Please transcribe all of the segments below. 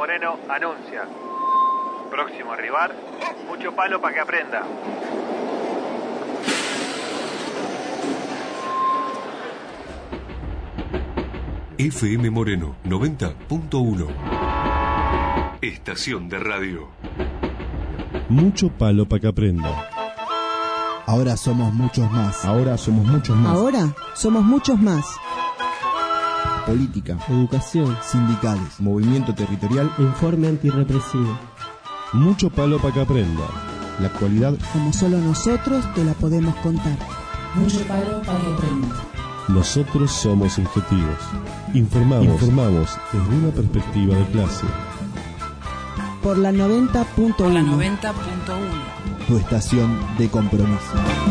Moreno anuncia. Próximo rival, mucho palo para que aprenda. FM Moreno 90.1. Estación de radio. Mucho palo para que aprenda. Ahora somos muchos más. Ahora somos muchos más. Ahora somos muchos más. Política, educación, sindicales, movimiento territorial, informe antirrepresivo. Mucho palo para que aprenda. La actualidad como solo nosotros te la podemos contar. Mucho palo para que aprenda. Nosotros somos objetivos. Informamos desde una perspectiva de clase. Por la 90.1. Por la 90.1. Tu estación de compromiso.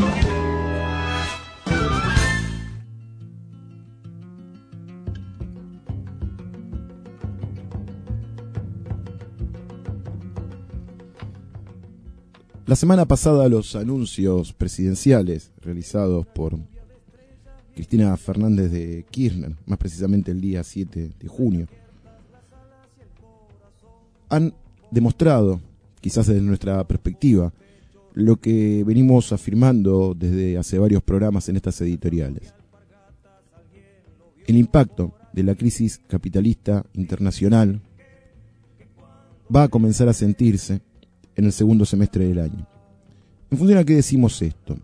La semana pasada los anuncios presidenciales realizados por Cristina Fernández de Kirchner, más precisamente el día 7 de junio, han demostrado, quizás desde nuestra perspectiva, lo que venimos afirmando desde hace varios programas en estas editoriales. El impacto de la crisis capitalista internacional va a comenzar a sentirse en el segundo semestre del año. ¿En función a qué decimos esto?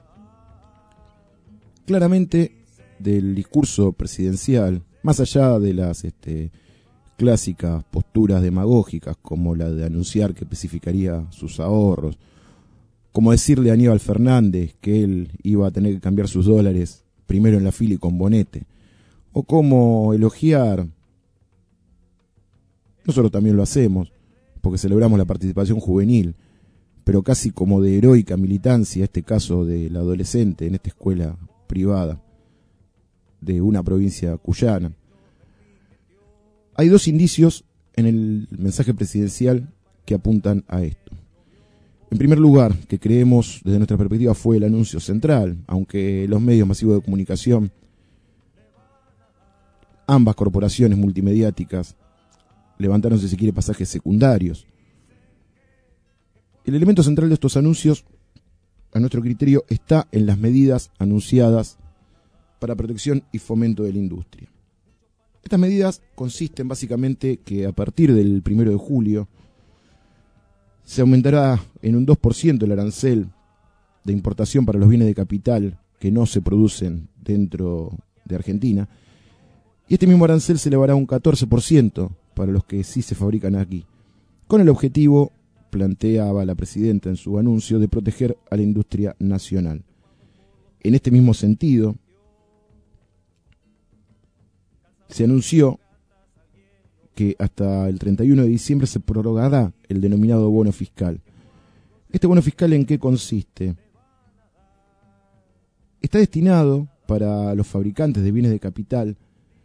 Claramente, del discurso presidencial, más allá de las clásicas posturas demagógicas, como la de anunciar que especificaría sus ahorros, como decirle a Aníbal Fernández que él iba a tener que cambiar sus dólares primero en la fila y con bonete, o como elogiar, nosotros también lo hacemos, porque celebramos la participación juvenil, pero casi como de heroica militancia, este caso del adolescente en esta escuela privada de una provincia cuyana. Hay dos indicios en el mensaje presidencial que apuntan a esto. En primer lugar, que creemos desde nuestra perspectiva fue el anuncio central, aunque los medios masivos de comunicación, ambas corporaciones multimediáticas, levantaron, si se quiere, pasajes secundarios. El elemento central de estos anuncios, a nuestro criterio, está en las medidas anunciadas para protección y fomento de la industria. Estas medidas consisten básicamente que a partir del 1 de julio se aumentará en un 2% el arancel de importación para los bienes de capital que no se producen dentro de Argentina, y este mismo arancel se elevará a un 14% para los que sí se fabrican aquí, con el objetivo, planteaba la presidenta en su anuncio, de proteger a la industria nacional. En este mismo sentido, se anunció que hasta el 31 de diciembre se prorrogará el denominado bono fiscal. ¿Este bono fiscal en qué consiste? Está destinado para los fabricantes de bienes de capital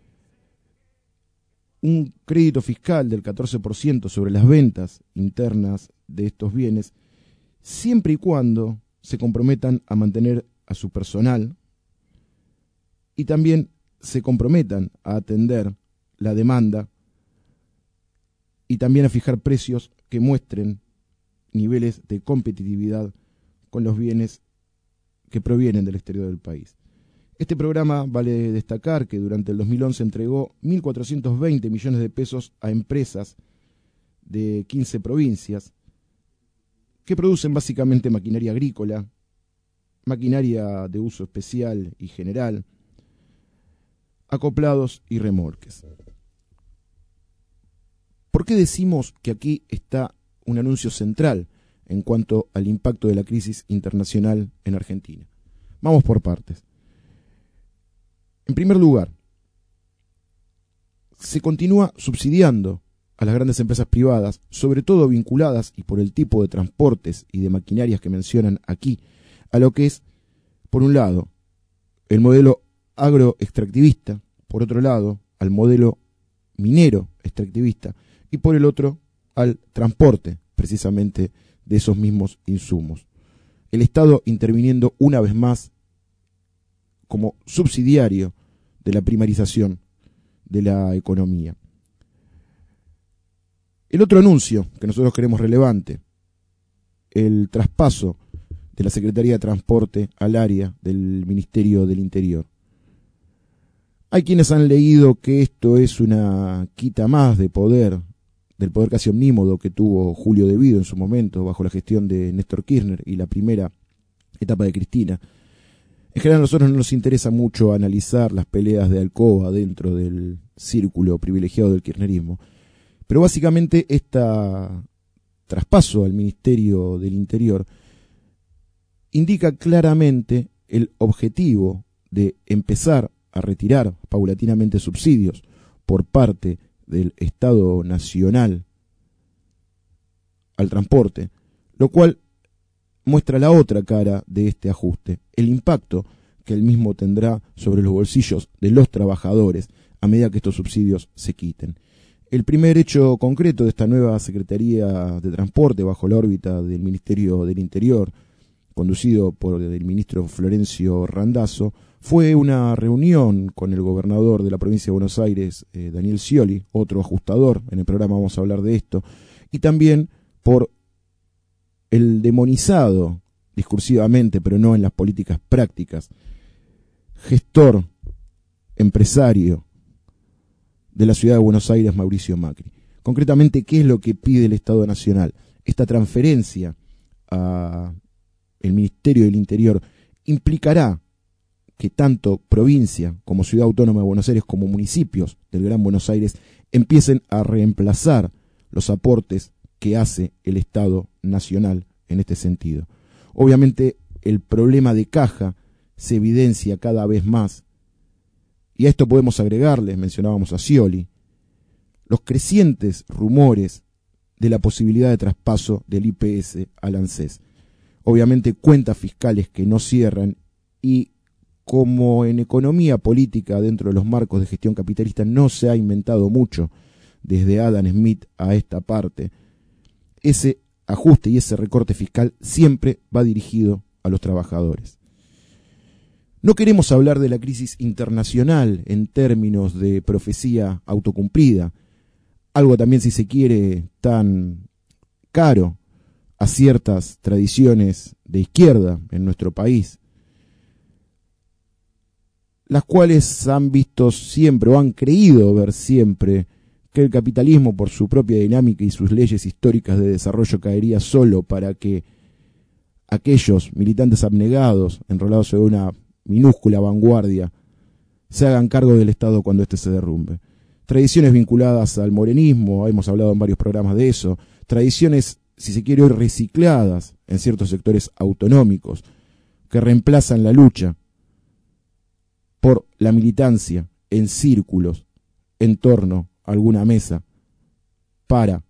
un crédito fiscal del 14% sobre las ventas internas de estos bienes, siempre y cuando se comprometan a mantener a su personal y también se comprometan a atender la demanda y también a fijar precios que muestren niveles de competitividad con los bienes que provienen del exterior del país. Este programa, vale destacar que durante el 2011 entregó 1.420 millones de pesos a empresas de 15 provincias que producen básicamente maquinaria agrícola, maquinaria de uso especial y general, acoplados y remolques. ¿Por qué decimos que aquí está un anuncio central en cuanto al impacto de la crisis internacional en Argentina? Vamos por partes. En primer lugar, se continúa subsidiando a las grandes empresas privadas, sobre todo vinculadas y por el tipo de transportes y de maquinarias que mencionan aquí, a lo que es, por un lado, el modelo agroextractivista, por otro lado, al modelo minero extractivista, y por el otro, al transporte, precisamente, de esos mismos insumos. El Estado interviniendo una vez más como subsidiario de la primarización de la economía. El otro anuncio que nosotros creemos relevante, el traspaso de la Secretaría de Transporte al área del Ministerio del Interior. Hay quienes han leído que esto es una quita más de poder, del poder casi omnímodo que tuvo Julio De Vido en su momento, bajo la gestión de Néstor Kirchner y la primera etapa de Cristina. En general a nosotros no nos interesa mucho analizar las peleas de alcoba dentro del círculo privilegiado del kirchnerismo, pero básicamente este traspaso al Ministerio del Interior indica claramente el objetivo de empezar a retirar paulatinamente subsidios por parte del Estado Nacional al transporte, lo cual muestra la otra cara de este ajuste, el impacto que el mismo tendrá sobre los bolsillos de los trabajadores a medida que estos subsidios se quiten. El primer hecho concreto de esta nueva Secretaría de Transporte bajo la órbita del Ministerio del Interior, conducido por el ministro Florencio Randazzo, fue una reunión con el gobernador de la provincia de Buenos Aires, Daniel Scioli, otro ajustador, en el programa vamos a hablar de esto, y también por el demonizado, discursivamente, pero no en las políticas prácticas, gestor, empresario de la ciudad de Buenos Aires, Mauricio Macri. Concretamente, ¿qué es lo que pide el Estado Nacional? Esta transferencia al Ministerio del Interior implicará que tanto provincia como Ciudad Autónoma de Buenos Aires como municipios del Gran Buenos Aires empiecen a reemplazar los aportes que hace el Estado Nacional en este sentido. Obviamente el problema de caja se evidencia cada vez más, y a esto podemos agregarle, mencionábamos a Scioli, los crecientes rumores de la posibilidad de traspaso del IPS al ANSES. Obviamente cuentas fiscales que no cierran, y como en economía política dentro de los marcos de gestión capitalista no se ha inventado mucho desde Adam Smith a esta parte, ese ajuste y ese recorte fiscal siempre va dirigido a los trabajadores. No queremos hablar de la crisis internacional en términos de profecía autocumplida, algo también, si se quiere, tan caro a ciertas tradiciones de izquierda en nuestro país, las cuales han visto siempre o han creído ver siempre que el capitalismo, por su propia dinámica y sus leyes históricas de desarrollo, caería solo para que aquellos militantes abnegados, enrolados en una minúscula vanguardia, se hagan cargo del Estado cuando éste se derrumbe. Tradiciones vinculadas al morenismo, hemos hablado en varios programas de eso, tradiciones, si se quiere hoy, recicladas en ciertos sectores autonómicos, que reemplazan la lucha por la militancia en círculos en torno a alguna mesa para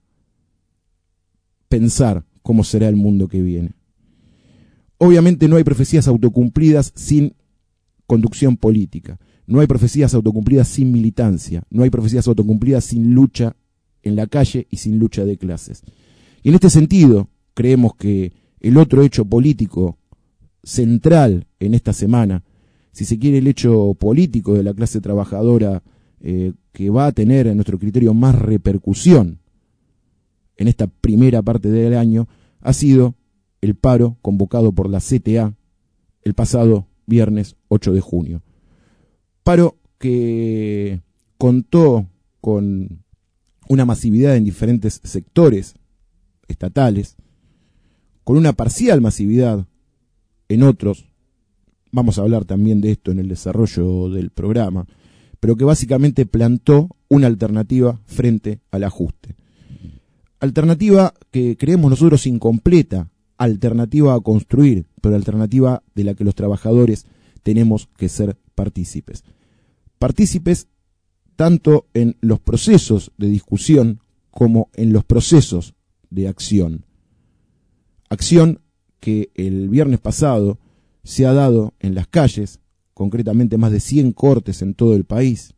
pensar cómo será el mundo que viene. Obviamente no hay profecías autocumplidas sin conducción política, no hay profecías autocumplidas sin militancia, no hay profecías autocumplidas sin lucha en la calle y sin lucha de clases. Y en este sentido, creemos que el otro hecho político central en esta semana, si se quiere el hecho político de la clase trabajadora que va a tener en nuestro criterio más repercusión en esta primera parte del año, ha sido el paro convocado por la CTA el pasado viernes 8 de junio. Paro que contó con una masividad en diferentes sectores estatales, con una parcial masividad en otros. Vamos a hablar también de esto en el desarrollo del programa, pero que básicamente plantó una alternativa frente al ajuste. Alternativa que creemos nosotros incompleta, alternativa a construir, pero alternativa de la que los trabajadores tenemos que ser partícipes. Partícipes tanto en los procesos de discusión como en los procesos de acción. Acción que el viernes pasado se ha dado en las calles, concretamente más de 100 cortes en todo el país.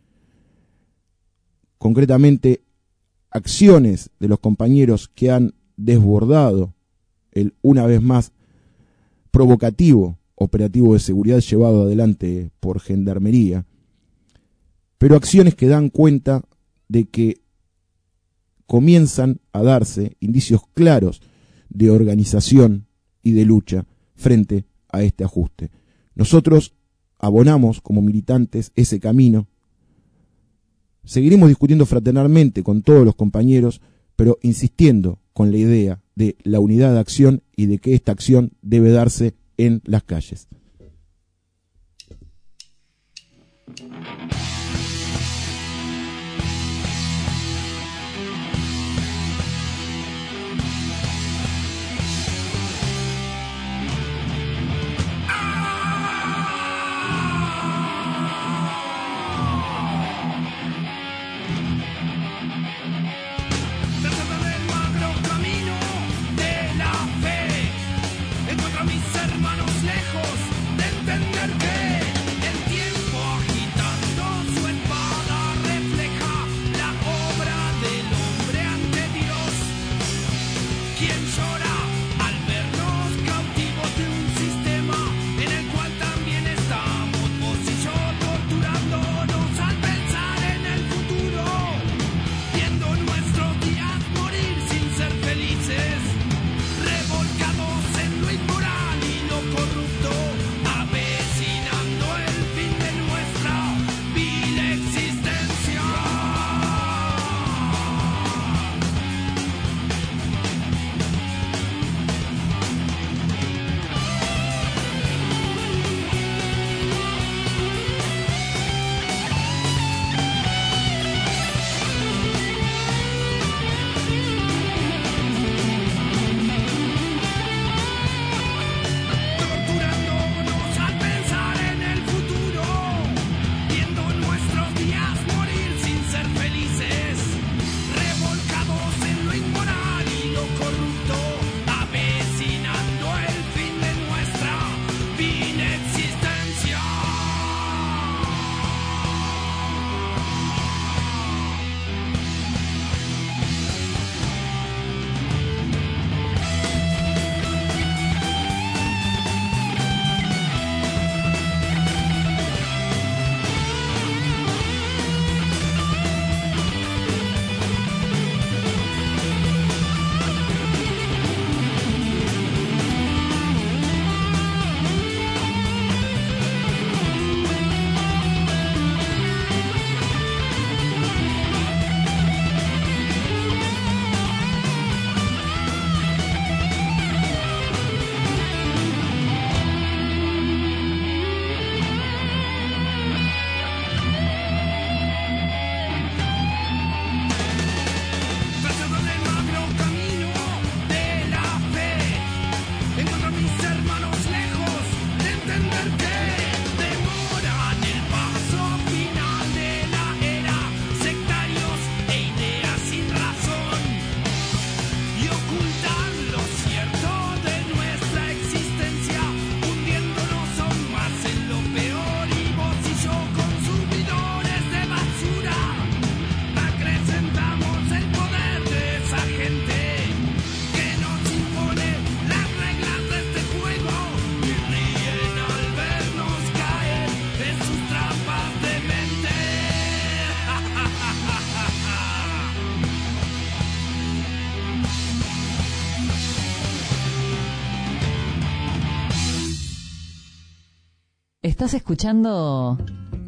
Concretamente, acciones de los compañeros que han desbordado el, una vez más, provocativo operativo de seguridad llevado adelante por Gendarmería, pero acciones que dan cuenta de que comienzan a darse indicios claros de organización y de lucha frente a este ajuste. Nosotros abonamos como militantes ese camino. Seguiremos discutiendo fraternalmente con todos los compañeros, pero insistiendo con la idea de la unidad de acción y de que esta acción debe darse en las calles. Estás escuchando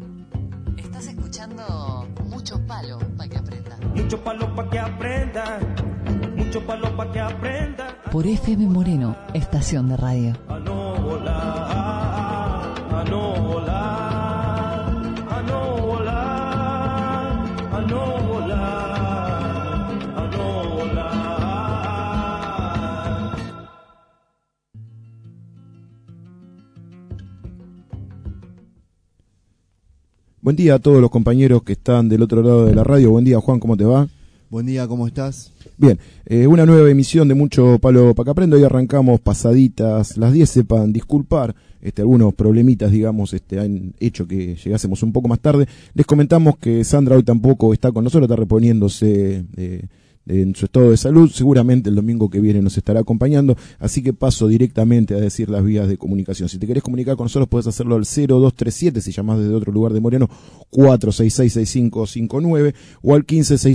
Mucho Palo para que aprenda. Mucho palo para que aprenda. Mucho palo para que aprenda. Por FM Moreno, estación de radio. A no volar, a no volar, a no volar, a no volar, a no volar. Buen día a todos los compañeros que están del otro lado de la radio. Buen día, Juan, ¿cómo te va? Buen día, ¿cómo estás? Bien, una nueva emisión de Mucho Palo para que aprenda. Hoy arrancamos pasaditas las 10, sepan disculpar, algunos problemitas, digamos, han hecho que llegásemos un poco más tarde. Les comentamos que Sandra hoy tampoco está con nosotros, está reponiéndose en su estado de salud. Seguramente el domingo que viene nos estará acompañando, así que paso directamente a decir las vías de comunicación. Si te querés comunicar con nosotros podés hacerlo al 0237, si llamás desde otro lugar de Moreno, 466-6559, o al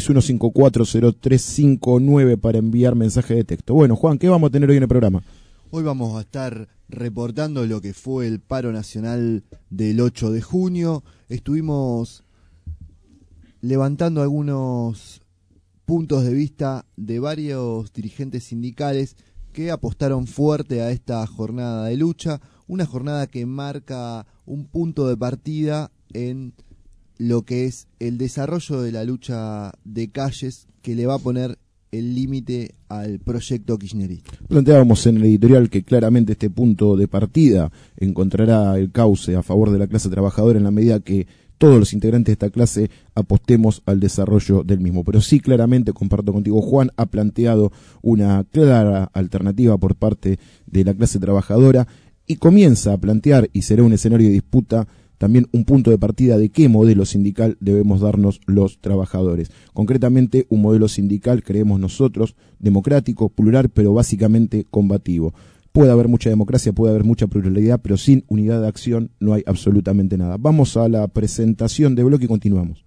1561540359 para enviar mensaje de texto. Bueno, Juan, ¿qué vamos a tener hoy en el programa? Hoy vamos a estar reportando lo que fue el paro nacional del 8 de junio. Estuvimos levantando algunos puntos de vista de varios dirigentes sindicales que apostaron fuerte a esta jornada de lucha, una jornada que marca un punto de partida en lo que es el desarrollo de la lucha de calles que le va a poner el límite al proyecto kirchnerista. Planteábamos en el editorial que claramente este punto de partida encontrará el cauce a favor de la clase trabajadora en la medida que todos los integrantes de esta clase apostemos al desarrollo del mismo. Pero sí, claramente, comparto contigo, Juan, ha planteado una clara alternativa por parte de la clase trabajadora y comienza a plantear, y será un escenario de disputa, también un punto de partida de qué modelo sindical debemos darnos los trabajadores. Concretamente, un modelo sindical, creemos nosotros, democrático, plural, pero básicamente combativo. Puede haber mucha democracia, puede haber mucha pluralidad, pero sin unidad de acción no hay absolutamente nada. Vamos a la presentación de bloque y continuamos.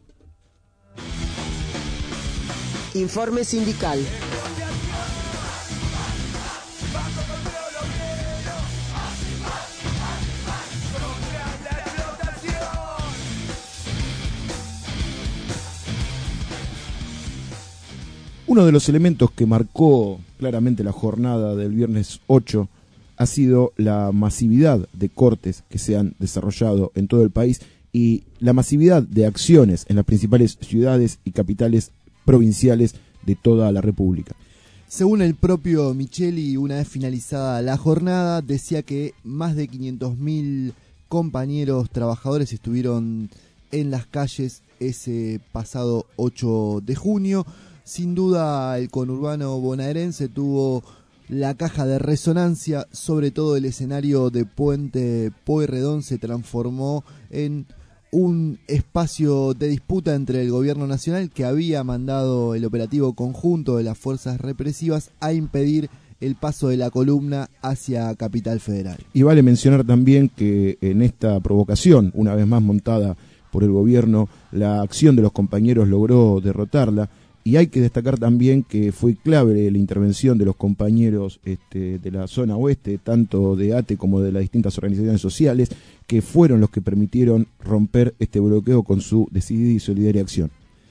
Informe sindical. Uno de los elementos que marcó claramente la jornada del viernes 8 ha sido la masividad de cortes que se han desarrollado en todo el país y la masividad de acciones en las principales ciudades y capitales provinciales de toda la República. Según el propio Micheli, una vez finalizada la jornada, decía que más de 500.000 compañeros trabajadores estuvieron en las calles ese pasado 8 de junio. Sin duda el conurbano bonaerense tuvo la caja de resonancia, sobre todo el escenario de Puente Pueyrredón se transformó en un espacio de disputa entre el gobierno nacional, que había mandado el operativo conjunto de las fuerzas represivas a impedir el paso de la columna hacia Capital Federal. Y vale mencionar también que en esta provocación, una vez más montada por el gobierno, la acción de los compañeros logró derrotarla. Y hay que destacar también que fue clave la intervención de los compañeros de la zona oeste, tanto de ATE como de las distintas organizaciones sociales, que fueron los que permitieron romper este bloqueo con su decidida y solidaria acción.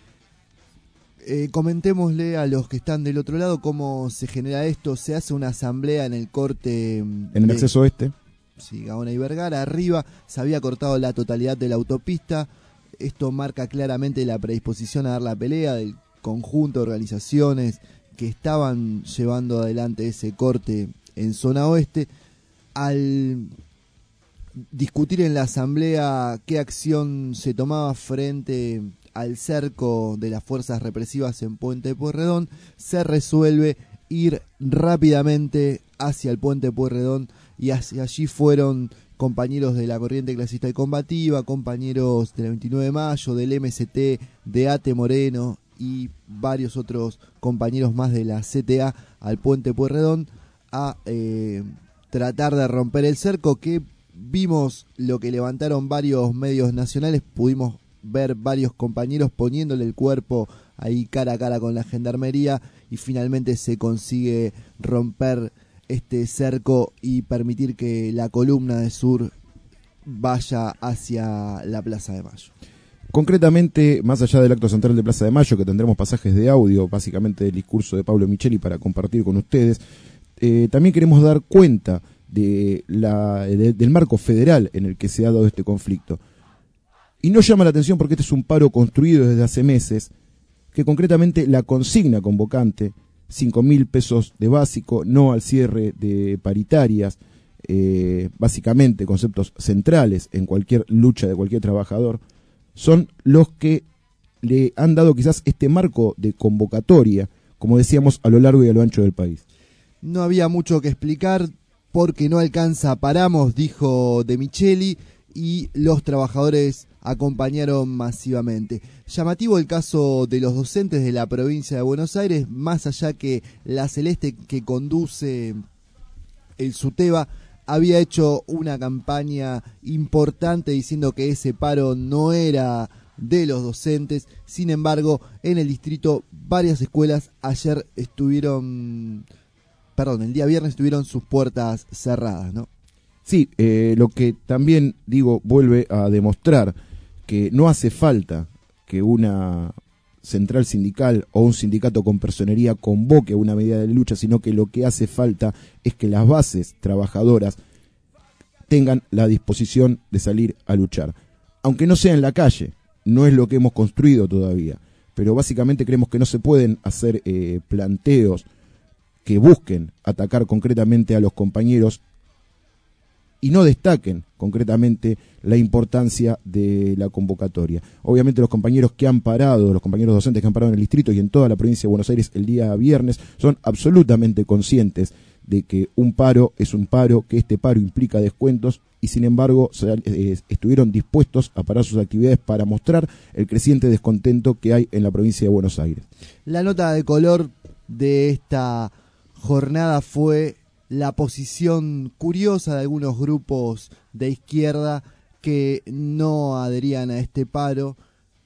Comentémosle a los que están del otro lado cómo se genera esto. Se hace una asamblea en el corte... En el acceso oeste. Sí, Gaona y Vergara. Arriba se había cortado la totalidad de la autopista. Esto marca claramente la predisposición a dar la pelea del conjunto de organizaciones que estaban llevando adelante ese corte en zona oeste. Al discutir en la asamblea qué acción se tomaba frente al cerco de las fuerzas represivas en Puente Pueyrredón, se resuelve ir rápidamente hacia el Puente Pueyrredón y hacia allí fueron compañeros de la corriente clasista y combativa, compañeros del 29 de mayo, del MST, de ATE Moreno y varios otros compañeros más de la CTA al Puente Pueyrredón a tratar de romper el cerco, que vimos lo que levantaron varios medios nacionales. Pudimos ver varios compañeros poniéndole el cuerpo ahí cara a cara con la gendarmería y finalmente se consigue romper este cerco y permitir que la columna de sur vaya hacia la Plaza de Mayo. Concretamente, más allá del acto central de Plaza de Mayo, que tendremos pasajes de audio, básicamente del discurso de Pablo Micheli para compartir con ustedes, también queremos dar cuenta del marco federal en el que se ha dado este conflicto. Y no llama la atención porque este es un paro construido desde hace meses, que concretamente la consigna convocante, 5.000 pesos de básico, no al cierre de paritarias, básicamente conceptos centrales en cualquier lucha de cualquier trabajador, son los que le han dado quizás este marco de convocatoria, como decíamos, a lo largo y a lo ancho del país. No había mucho que explicar porque no alcanza, paramos, dijo De Micheli, y los trabajadores acompañaron masivamente. Llamativo el caso de los docentes de la provincia de Buenos Aires, más allá que la Celeste que conduce el SUTEBA había hecho una campaña importante diciendo que ese paro no era de los docentes. Sin embargo, en el distrito varias escuelas el día viernes estuvieron sus puertas cerradas, ¿no? Sí, lo que también vuelve a demostrar que no hace falta que una central sindical o un sindicato con personería convoque una medida de lucha, sino que lo que hace falta es que las bases trabajadoras tengan la disposición de salir a luchar. Aunque no sea en la calle, no es lo que hemos construido todavía, pero básicamente creemos que no se pueden hacer planteos que busquen atacar concretamente a los compañeros y no destaquen concretamente la importancia de la convocatoria. Obviamente los compañeros docentes que han parado en el distrito y en toda la provincia de Buenos Aires el día viernes son absolutamente conscientes de que un paro es un paro, que este paro implica descuentos y sin embargo estuvieron dispuestos a parar sus actividades para mostrar el creciente descontento que hay en la provincia de Buenos Aires. La nota de color de esta jornada fue la posición curiosa de algunos grupos de izquierda que no adherían a este paro.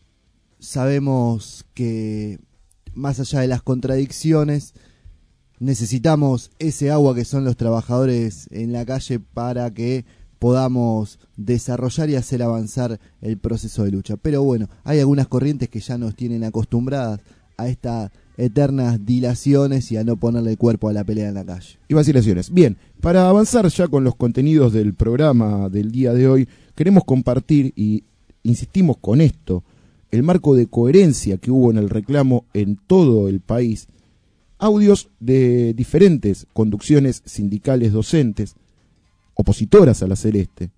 Sabemos que más allá de las contradicciones, necesitamos ese agua que son los trabajadores en la calle para que podamos desarrollar y hacer avanzar el proceso de lucha. Pero bueno, hay algunas corrientes que ya nos tienen acostumbradas a estas eternas dilaciones y a no ponerle el cuerpo a la pelea en la calle. Y vacilaciones. Bien, para avanzar ya con los contenidos del programa del día de hoy, queremos compartir, y insistimos con esto, el marco de coherencia que hubo en el reclamo en todo el país, audios de diferentes conducciones sindicales docentes, opositoras a la Celeste,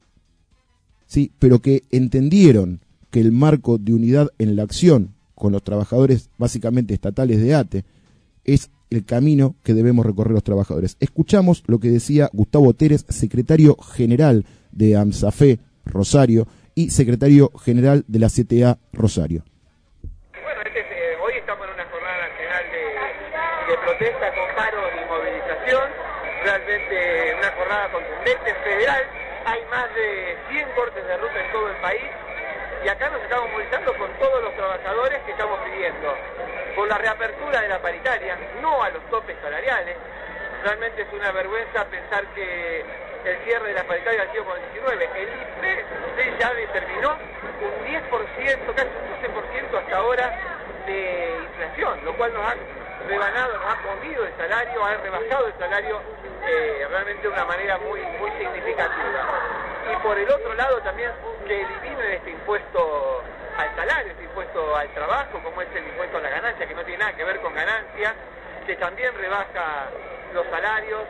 sí, pero que entendieron que el marco de unidad en la acción con los trabajadores básicamente estatales de ATE es el camino que debemos recorrer los trabajadores. Escuchamos lo que decía Gustavo Teres, secretario general de AMSAFE Rosario y secretario general de la CTA Rosario. Bueno, hoy estamos en una jornada nacional de protesta con paros y movilización, realmente una jornada contundente, federal. Hay más de 100 cortes de ruta en todo el país. Y acá nos estamos movilizando con todos los trabajadores que estamos pidiendo por la reapertura de la paritaria, no a los topes salariales. Realmente es una vergüenza pensar que el cierre de la paritaria ha sido con el 19. El IPC ya determinó un 10%, casi un 12% hasta ahora de inflación, lo cual nos ha rebanado, nos ha comido el salario, ha rebajado el salario realmente de una manera muy significativa. Y por el otro lado también que eliminen este impuesto al salario, este impuesto al trabajo, como es el impuesto a la ganancia, que no tiene nada que ver con ganancia, que también rebaja los salarios,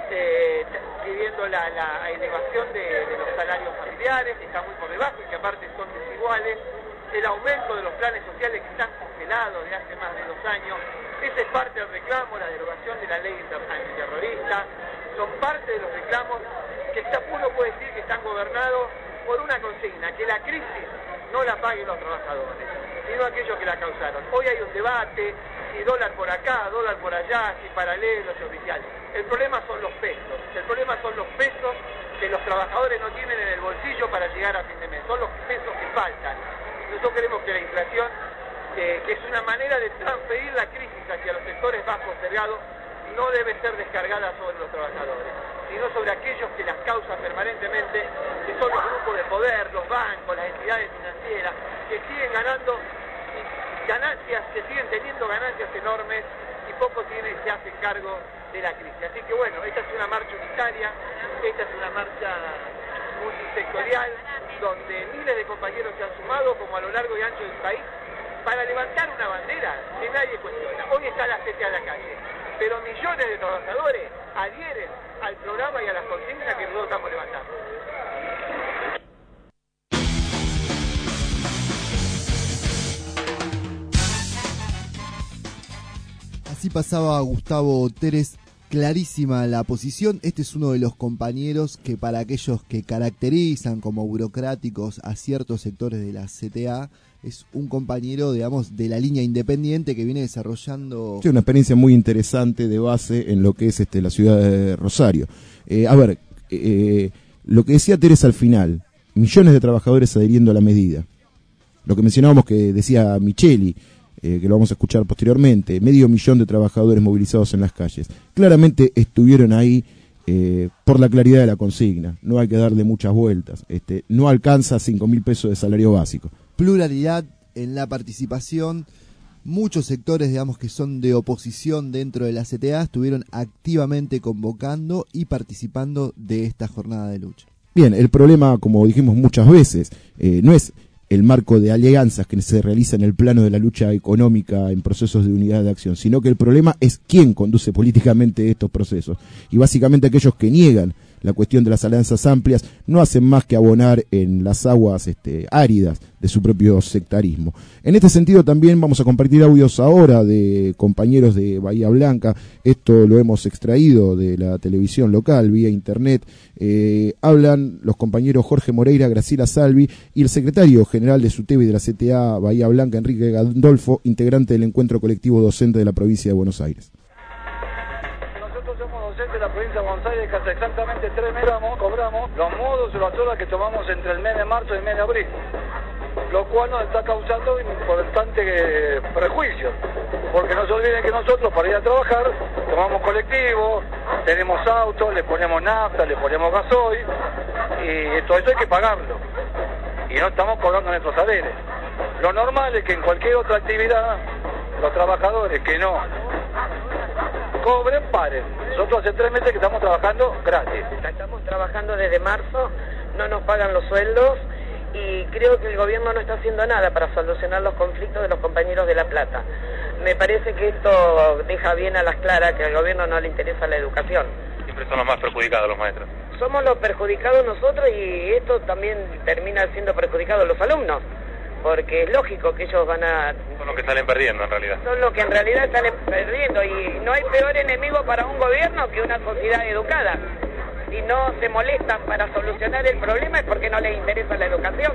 pidiendo la elevación de los salarios familiares, que está muy por debajo y que aparte son desiguales, el aumento de los planes sociales que están congelados de hace más de 2 años. Ese es parte del reclamo, la derogación de la ley antiterrorista, son parte de los reclamos que uno puede decir que están gobernados por una consigna, que la crisis no la paguen los trabajadores, sino aquellos que la causaron. Hoy hay un debate, si dólar por acá, dólar por allá, si paralelos, si oficiales. El problema son los pesos, que los trabajadores no tienen en el bolsillo para llegar a fin de mes, son los pesos que faltan. Nosotros queremos que la inflación, que es una manera de transferir la crisis hacia los sectores más postergados, no debe ser descargada sobre los trabajadores, sino sobre aquellos que las causan permanentemente, que son los grupos de poder, los bancos, las entidades financieras, que siguen ganando ganancias, que siguen teniendo ganancias enormes y poco se hacen cargo de la crisis. Así que bueno, esta es una marcha unitaria, esta es una marcha multisectorial, donde miles de compañeros se han sumado, como a lo largo y ancho del país, para levantar una bandera que nadie cuestiona. Hoy está la CTA a la calle, pero millones de trabajadores adhieren al programa y a las consignas que nosotros estamos levantando. Así pasaba Gustavo Teres clarísima la posición. Este es uno de los compañeros que, para aquellos que caracterizan como burocráticos a ciertos sectores de la CTA, es un compañero, digamos, de la línea independiente que viene desarrollando... Sí, una experiencia muy interesante de base en lo que es la ciudad de Rosario. Lo que decía Teresa al final, millones de trabajadores adhiriendo a la medida. Lo que mencionábamos que decía Micheli, que lo vamos a escuchar posteriormente, 500.000 de trabajadores movilizados en las calles. Claramente estuvieron ahí por la claridad de la consigna. No hay que darle muchas vueltas. No alcanza 5.000 pesos de salario básico. Pluralidad en la participación. Muchos sectores, digamos, que son de oposición dentro de la CTA estuvieron activamente convocando y participando de esta jornada de lucha. Bien, el problema, como dijimos muchas veces, no es el marco de alianzas que se realiza en el plano de la lucha económica en procesos de unidad de acción, sino que el problema es quién conduce políticamente estos procesos. Y básicamente aquellos que niegan la cuestión de las alianzas amplias no hacen más que abonar en las aguas áridas de su propio sectarismo. En este sentido también vamos a compartir audios ahora de compañeros de Bahía Blanca. Esto lo hemos extraído de la televisión local vía internet. Hablan los compañeros Jorge Moreira, Graciela Salvi y el secretario general de SUTEBA y de la CTA Bahía Blanca, Enrique Gandolfo, integrante del encuentro colectivo docente de la provincia de Buenos Aires. De la provincia de Buenos Aires, que hace exactamente 3 meses cobramos los modos y las horas que tomamos entre el mes de marzo y el mes de abril, lo cual nos está causando importante prejuicio, porque no se olviden que nosotros para ir a trabajar tomamos colectivo, tenemos autos, le ponemos nafta, le ponemos gasoil, y todo eso hay que pagarlo, y no estamos cobrando nuestros saberes. Lo normal es que en cualquier otra actividad los trabajadores que no cobren, paren. Nosotros hace 3 meses que estamos trabajando gratis. Estamos trabajando desde marzo, no nos pagan los sueldos y creo que el gobierno no está haciendo nada para solucionar los conflictos de los compañeros de La Plata. Me parece que esto deja bien a las claras que al gobierno no le interesa la educación. Siempre son los más perjudicados los maestros. Somos los perjudicados nosotros y esto también termina siendo perjudicados los alumnos. Porque es lógico que ellos van a... Son los que salen perdiendo en realidad. Son los que en realidad salen perdiendo y no hay peor enemigo para un gobierno que una sociedad educada. Si no se molestan para solucionar el problema es porque no les interesa la educación.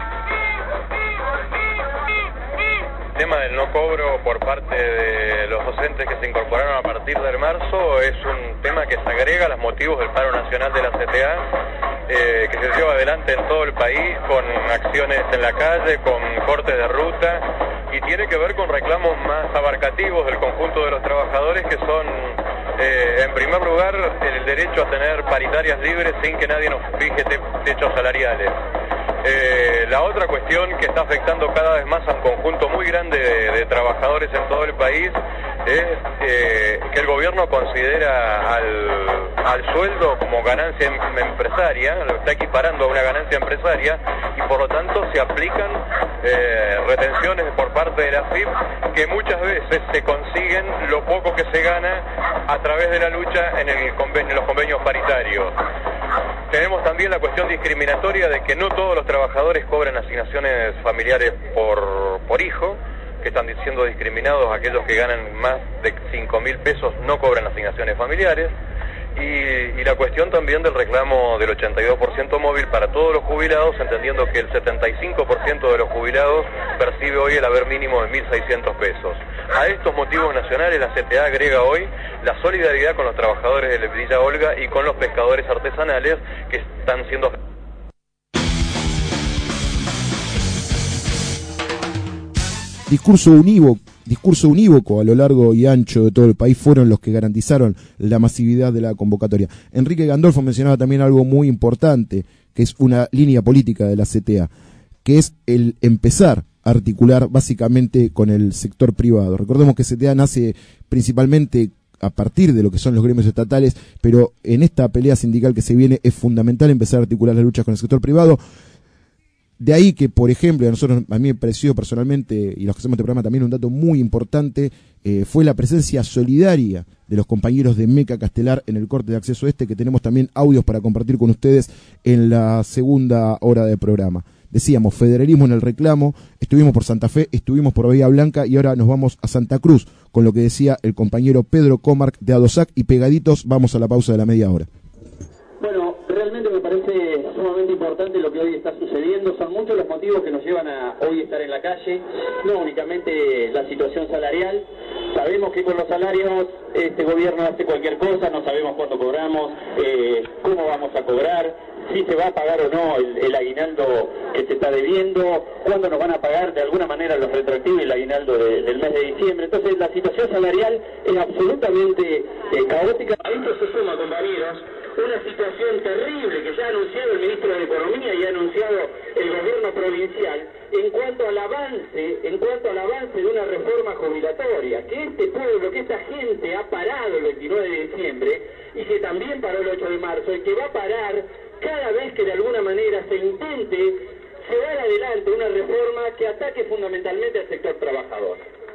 El tema del no cobro por parte de los docentes que se incorporaron a partir de marzo es un tema que se agrega a los motivos del paro nacional de la CTA, que se lleva adelante en todo el país con acciones en la calle, con cortes de ruta, y tiene que ver con reclamos más abarcativos del conjunto de los trabajadores, que son, en primer lugar, el derecho a tener paritarias libres sin que nadie nos fije techos salariales. La otra cuestión que está afectando cada vez más a un conjunto muy grande de trabajadores en todo el país es que el gobierno considera al sueldo como ganancia empresaria, lo está equiparando a una ganancia empresaria, y por lo tanto se aplican retenciones por parte de la AFIP que muchas veces se consiguen lo poco que se gana a través de la lucha en los convenios paritarios. Tenemos también la cuestión discriminatoria de que no todos los trabajadores cobran asignaciones familiares por hijo, que están siendo discriminados aquellos que ganan más de 5.000 pesos, no cobran asignaciones familiares, y la cuestión también del reclamo del 82% móvil para todos los jubilados, entendiendo que el 75% de los jubilados percibe hoy el haber mínimo de 1.600 pesos. A estos motivos nacionales la CTA agrega hoy la solidaridad con los trabajadores de Villa Olga y con los pescadores artesanales que están siendo... Discurso unívoco a lo largo y ancho de todo el país fueron los que garantizaron la masividad de la convocatoria. Enrique Gandolfo mencionaba también algo muy importante, que es una línea política de la CTA, que es el empezar a articular básicamente con el sector privado. Recordemos que CTA nace principalmente a partir de lo que son los gremios estatales, pero en esta pelea sindical que se viene es fundamental empezar a articular las luchas con el sector privado. De ahí que, por ejemplo, a mí me pareció personalmente, y los que hacemos este programa también, un dato muy importante, fue la presencia solidaria de los compañeros de Meca Castelar en el corte de acceso que tenemos también audios para compartir con ustedes en la segunda hora del programa. Decíamos, federalismo en el reclamo, estuvimos por Santa Fe, estuvimos por Bahía Blanca y ahora nos vamos a Santa Cruz, con lo que decía el compañero Pedro Comarc de ADOSAC, y pegaditos vamos a la pausa de la media hora. Bueno, realmente me parece sumamente importante lo que hoy está sucediendo. Son muchos los motivos que nos llevan a hoy estar en la calle, no únicamente la situación salarial. Sabemos que con los salarios este gobierno hace cualquier cosa, no sabemos cuándo cobramos, cómo vamos a cobrar, si se va a pagar o no el aguinaldo que se está debiendo, cuándo nos van a pagar de alguna manera los retroactivos y el aguinaldo del mes de diciembre. Entonces la situación salarial es absolutamente caótica. A esto se suma, compañeros, una situación terrible que ya ha anunciado el ministro de Economía y ha anunciado el gobierno provincial en cuanto al avance de una reforma jubilatoria, que este pueblo, que esta gente ha parado el 29 de diciembre y que también paró el 8 de marzo y que va a parar cada vez que de alguna manera se intente llevar adelante una reforma que ataque fundamentalmente al sector trabajador.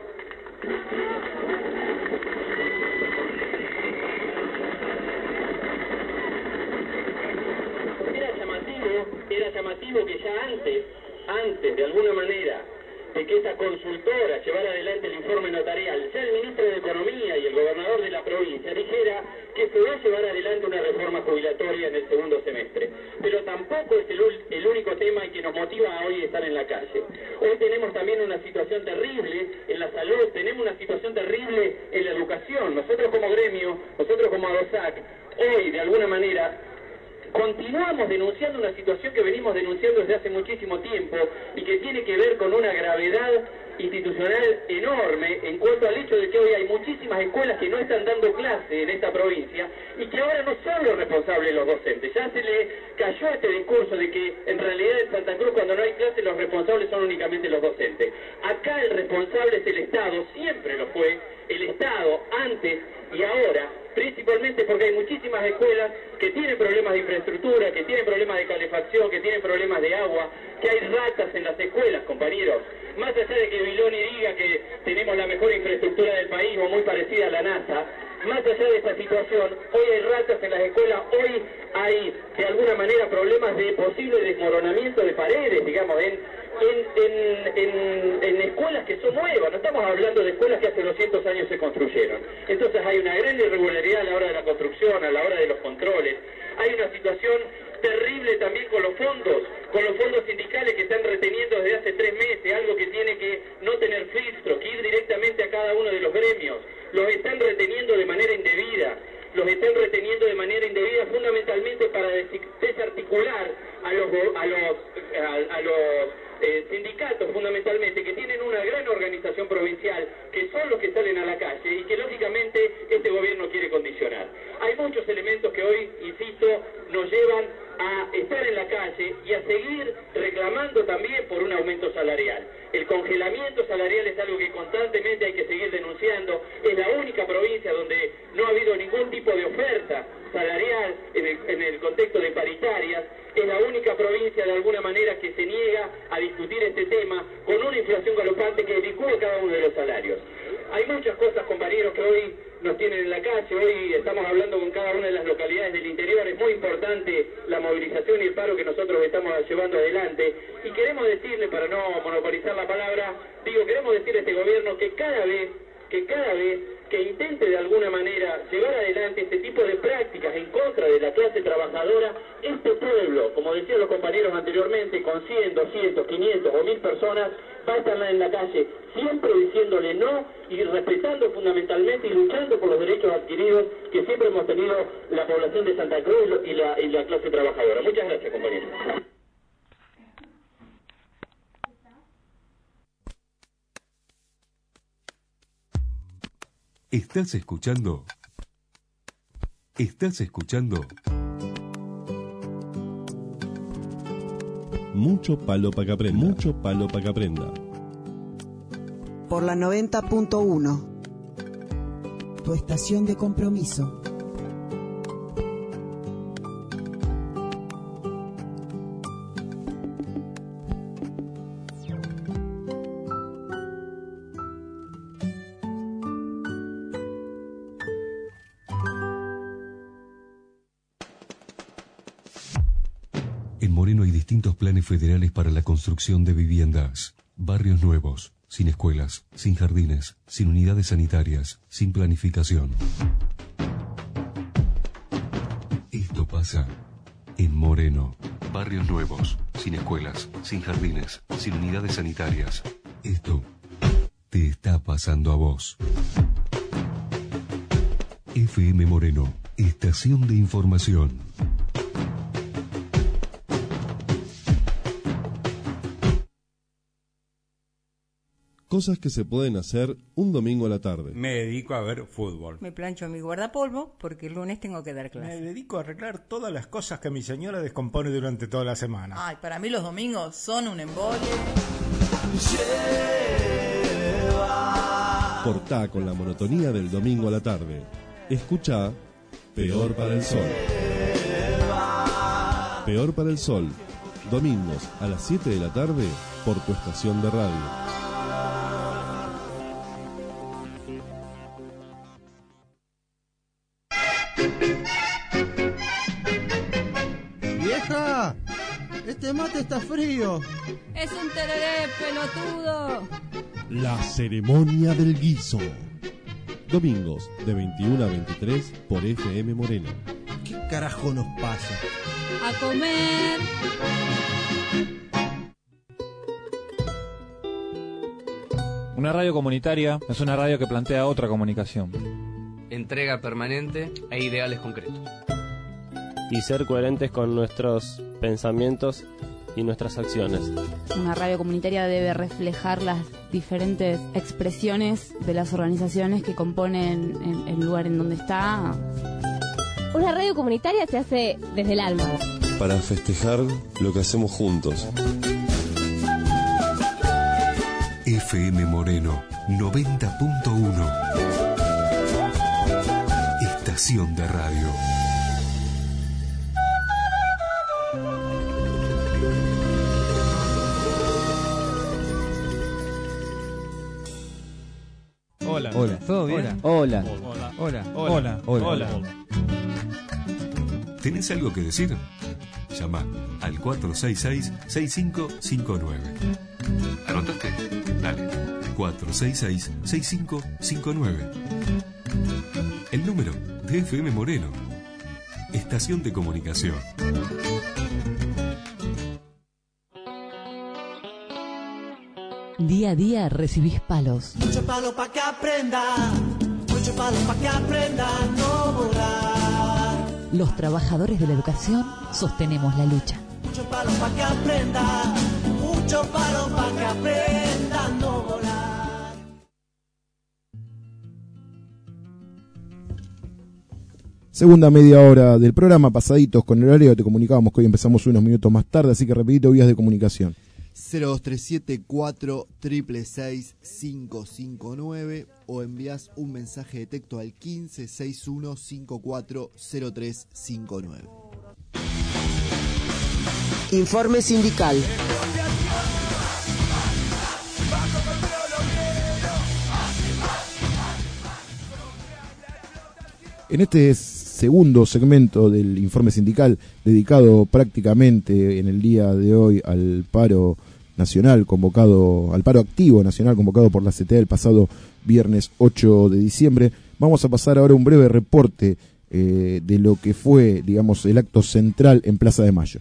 Era llamativo que ya antes de alguna manera de que esta consultora llevara adelante el informe notarial, ya el ministro de Economía y el gobernador de la provincia dijera que se va a llevar adelante una reforma jubilatoria en el segundo semestre. Pero tampoco es el único tema que nos motiva a hoy estar en la calle. Hoy tenemos también una situación terrible en la salud, tenemos una situación terrible en la educación. Nosotros como gremio, nosotros como ADOSAC, hoy de alguna manera continuamos denunciando una situación que venimos denunciando desde hace muchísimo tiempo y que tiene que ver con una gravedad institucional enorme en cuanto al hecho de que hoy hay muchísimas escuelas que no están dando clase en esta provincia y que ahora no son los responsables los docentes. Ya se le cayó este discurso de que en realidad en Santa Cruz cuando no hay clase los responsables son únicamente los docentes. Acá el responsable es el Estado, siempre lo fue, el Estado antes y ahora, principalmente porque hay muchísimas escuelas que tienen problemas de infraestructura, que tienen problemas de calefacción, que tienen problemas de agua, que hay ratas en las escuelas, compañeros. Más allá de que Viloni diga que tenemos la mejor infraestructura del país o muy parecida a la NASA, más allá de esta situación, hoy hay ratas en las escuelas, hoy hay de alguna manera problemas de posible desmoronamiento de paredes, digamos, en escuelas que son nuevas, no estamos hablando de escuelas que hace 200 años se construyeron. Entonces hay una gran irregularidad a la hora de la construcción, a la hora de los controles. Hay una situación terrible también con los fondos sindicales que están reteniendo desde hace 3 meses, algo que tiene que no tener filtro, que ir directamente a cada uno de los gremios. Los están reteniendo de manera indebida. Fundamentalmente para desarticular a los sindicatos fundamentalmente, que tienen una gran organización provincial, que son los que salen a la calle y que lógicamente este gobierno quiere condicionar. Hay muchos elementos que hoy, insisto, nos llevan a estar en la calle y a seguir reclamando también por un aumento salarial. El congelamiento salarial es algo que constantemente hay que seguir denunciando. Es la única provincia donde no ha habido ningún tipo de oferta salarial en el contexto de paritarias. Es la única provincia de alguna manera que se niega a discutir este tema con una inflación galopante que licúa cada uno de los salarios. Hay muchas cosas, compañeros, que hoy nos tienen en la calle. Hoy estamos hablando con cada una de las localidades del interior. Es muy importante la movilización y el paro que nosotros estamos llevando adelante. Y queremos decirle, para no monopolizar la palabra, queremos decirle a este gobierno que cada vez que intente de alguna manera llevar adelante este tipo de prácticas en contra de la clase trabajadora, este pueblo, como decían los compañeros anteriormente, con 100, 200, 500 o 1000 personas, va a estar en la calle, siempre diciéndole no y respetando fundamentalmente y luchando por los derechos adquiridos que siempre hemos tenido la población de Santa Cruz y la clase trabajadora. Muchas gracias, compañeros. ¿Estás escuchando? Mucho palo para que aprenda. Mucho palo para que aprenda. Por la 90.1. Tu estación de compromiso. En Moreno hay distintos planes federales para la construcción de viviendas. Barrios nuevos, sin escuelas, sin jardines, sin unidades sanitarias, sin planificación. Esto pasa en Moreno. Barrios nuevos, sin escuelas, sin jardines, sin unidades sanitarias. Esto te está pasando a vos. FM Moreno, estación de información. Cosas que se pueden hacer un domingo a la tarde. Me dedico a ver fútbol. Me plancho mi guardapolvo porque el lunes tengo que dar clase. Me dedico a arreglar todas las cosas que mi señora descompone durante toda la semana. Ay, para mí los domingos son un embole. Cortá con la monotonía del domingo a la tarde. Escuchá Peor para el Sol. Peor para el Sol. Domingos a las 7 de la tarde por tu estación de radio. ¡Vieja! ¡Este mate está frío! ¡Es un tereré, pelotudo! La ceremonia del guiso. Domingos de 21 a 23 por FM Moreno. ¿Qué carajo nos pasa? ¡A comer! Una radio comunitaria es una radio que plantea otra comunicación. Entrega permanente e ideales concretos. Y ser coherentes con nuestros pensamientos y nuestras acciones. Una radio comunitaria debe reflejar las diferentes expresiones de las organizaciones que componen el lugar en donde está. Una radio comunitaria se hace desde el alma. Para festejar lo que hacemos juntos. FM Moreno 90.1. Estación de radio. Hola. Hola. ¿Todo bien? Hola. Hola. Hola. Hola. ¿Tenés algo que decir? Llama al 466-6559. ¿Anotaste? Dale. 466-6559. El número de FM Moreno. Estación de comunicación. Día a día recibís palos. Mucho palo pa' que aprenda, mucho palo pa' que aprenda a no volar. Los trabajadores de la educación sostenemos la lucha. Mucho palo pa' que aprenda, mucho palo pa' que aprenda a no volar. Segunda media hora del programa, pasaditos con el horario. Te comunicábamos que hoy empezamos unos minutos más tarde, así que repito, vías de comunicación. 0237-466-559 o envías un mensaje de texto al 1561540359. Informe sindical. En este segundo segmento del informe sindical, dedicado prácticamente en el día de hoy al paro nacional convocado, al paro activo nacional convocado por la CTA el pasado viernes 8 de diciembre, vamos a pasar ahora un breve reporte de lo que fue, digamos, el acto central en Plaza de Mayo.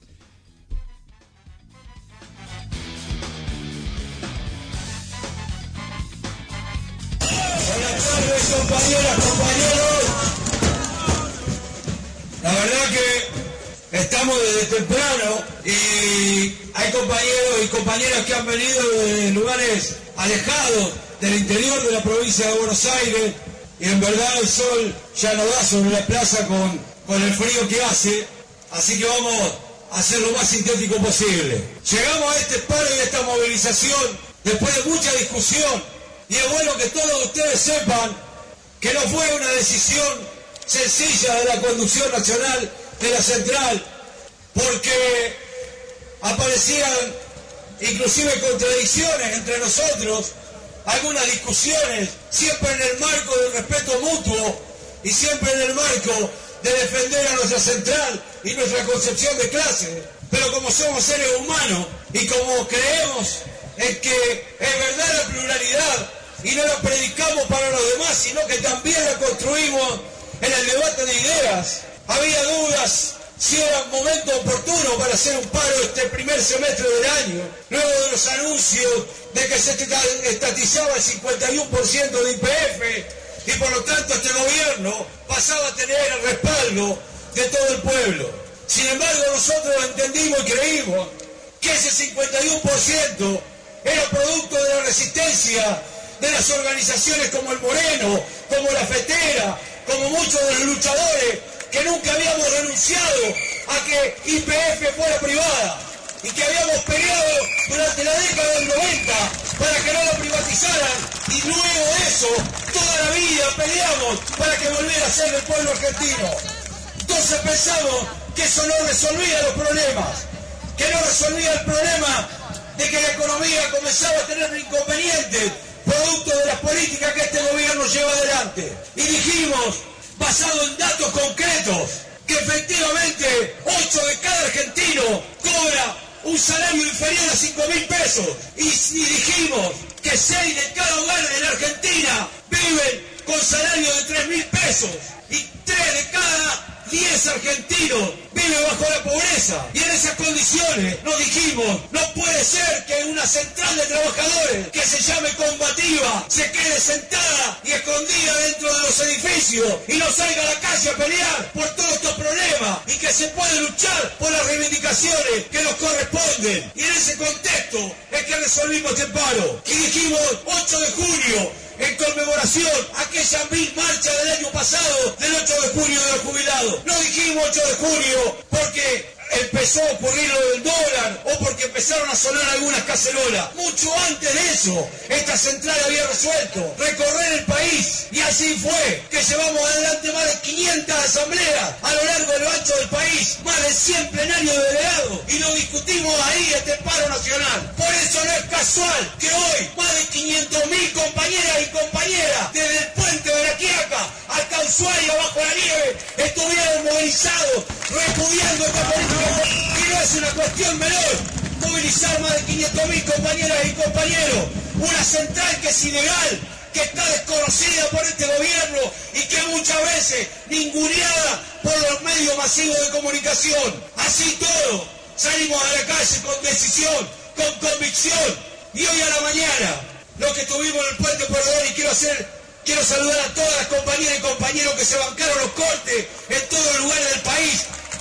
Buenas tardes, compañeras, compañeros. La verdad que estamos desde temprano y hay compañeros y compañeras que han venido de lugares alejados del interior de la provincia de Buenos Aires y en verdad el sol ya no da sobre la plaza con el frío que hace, así que vamos a hacer lo más sintético posible. Llegamos a este paro y a esta movilización después de mucha discusión y es bueno que todos ustedes sepan que no fue una decisión sencilla de la conducción nacional de la central, porque aparecían inclusive contradicciones entre nosotros, algunas discusiones, siempre en el marco del respeto mutuo y siempre en el marco de defender a nuestra central y nuestra concepción de clase. pero como somos seres humanos y como creemos en que es verdad la pluralidad y no la predicamos para los demás, sino que también la construimos en el debate de ideas, había dudas si era momento oportuno para hacer un paro este primer semestre del año, luego de los anuncios de que se estatizaba el 51% de IPF y por lo tanto este gobierno pasaba a tener el respaldo de todo el pueblo. Sin embargo, nosotros entendimos y creímos que ese 51% era producto de la resistencia de las organizaciones como el Moreno, como la Fetera, como muchos de los luchadores que nunca habíamos renunciado a que IPF fuera privada y que habíamos peleado durante la década del 90 para que no lo privatizaran, y luego de eso toda la vida peleamos para que volviera a ser del pueblo argentino. Entonces pensamos que eso no resolvía los problemas, que no resolvía el problema de que la economía comenzaba a tener inconvenientes producto de las políticas que este gobierno lleva adelante. Y dijimos, basado en datos concretos, que efectivamente 8 de cada argentino cobra un salario inferior a 5.000 pesos. Y dijimos que 6 de cada hogar en la Argentina viven con salario de 3.000 pesos. Y 3 de cada 10 argentinos viven bajo la pobreza. Y en esas condiciones nos dijimos, no puede ser que una central de trabajadores que se llame Combativa se quede sentada y escondida dentro de los edificios y no salga a la calle a pelear por todos estos problemas, y que se puede luchar por las reivindicaciones que nos corresponden. Y en ese contexto es que resolvimos este paro. Y dijimos 8 de junio, en conmemoración a aquella mil marcha del año pasado, del 8 de junio de los jubilados. No dijimos 8 de junio porque empezó a ocurrir lo del dólar o porque empezaron a sonar algunas cacerolas. Mucho antes de eso, esta central había resuelto recorrer el país, y así fue que llevamos adelante más de 500 asambleas a lo largo y lo ancho del país, más de 100 plenarios de delegados, y lo discutimos ahí, este paro nacional. Por eso no es casual que hoy más de 500.000 compañeras y compañeras, desde el puente de la Quiaca hasta Ushuaia bajo la nieve, estuvieron movilizados repudiando esta política. Y no es una cuestión menor movilizar más de 500.000 compañeras y compañeros, una central que es ilegal, que está desconocida por este gobierno y que muchas veces ninguneada por los medios masivos de comunicación. Así todo, salimos a la calle con decisión, con convicción, y hoy a la mañana, lo que tuvimos en el puente Porredón, y quiero saludar a todas las compañeras y compañeros que se bancaron los cortes en todo el lugar del país.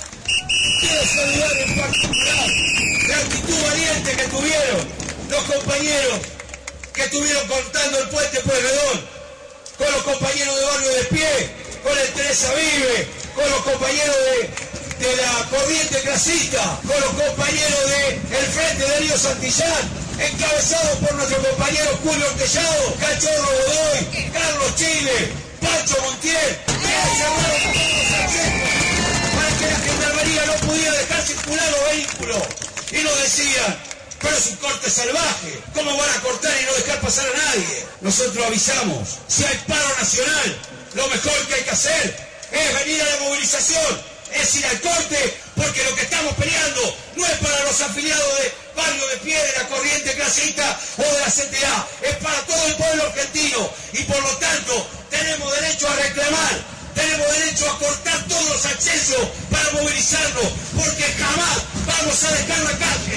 Quiero saludar en particular la actitud valiente que tuvieron los compañeros que estuvieron cortando el puente Pueyrredón, con los compañeros de Barrio de Pie, con el Teresa Vive, con los compañeros de la Corriente Clasista, con los compañeros del Frente de Río Santillán, encabezados por nuestro compañero Julio Ortellado, Cachorro Godoy, Carlos Chile, Pancho Montiel, que cerraron todos los accesos para que la gendarmería no pudiera dejar circular los vehículos. Y nos decían, pero es un corte salvaje, ¿cómo van a cortar y no dejar pasar a nadie? Nosotros avisamos, si hay paro nacional, lo mejor que hay que hacer es venir a la movilización, es ir al corte, porque lo que estamos peleando no es para los afiliados de Barrio de Pie, de la Corriente Clasista o de la CTA, es para todo el pueblo argentino, y por lo tanto tenemos derecho a reclamar, tenemos derecho a cortar todos los accesos para movilizarnos, porque jamás vamos a dejar la calle.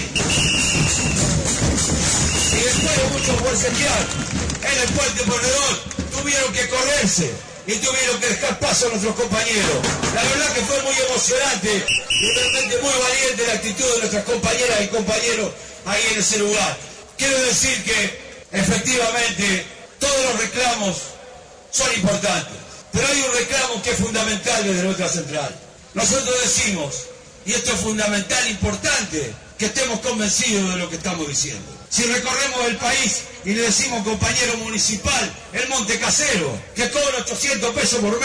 Y después de mucho forcejear en el puente Porredón, tuvieron que correrse y tuvieron que dejar paso a nuestros compañeros. La verdad que fue muy emocionante y realmente muy valiente la actitud de nuestras compañeras y compañeros ahí en ese lugar. Quiero decir que efectivamente todos los reclamos son importantes, pero hay un reclamo que es fundamental desde nuestra central. Nosotros decimos, y esto es fundamental, importante, que estemos convencidos de lo que estamos diciendo. Si recorremos el país y le decimos, compañero municipal, el Monte Casero, que cobra 800 pesos por mes,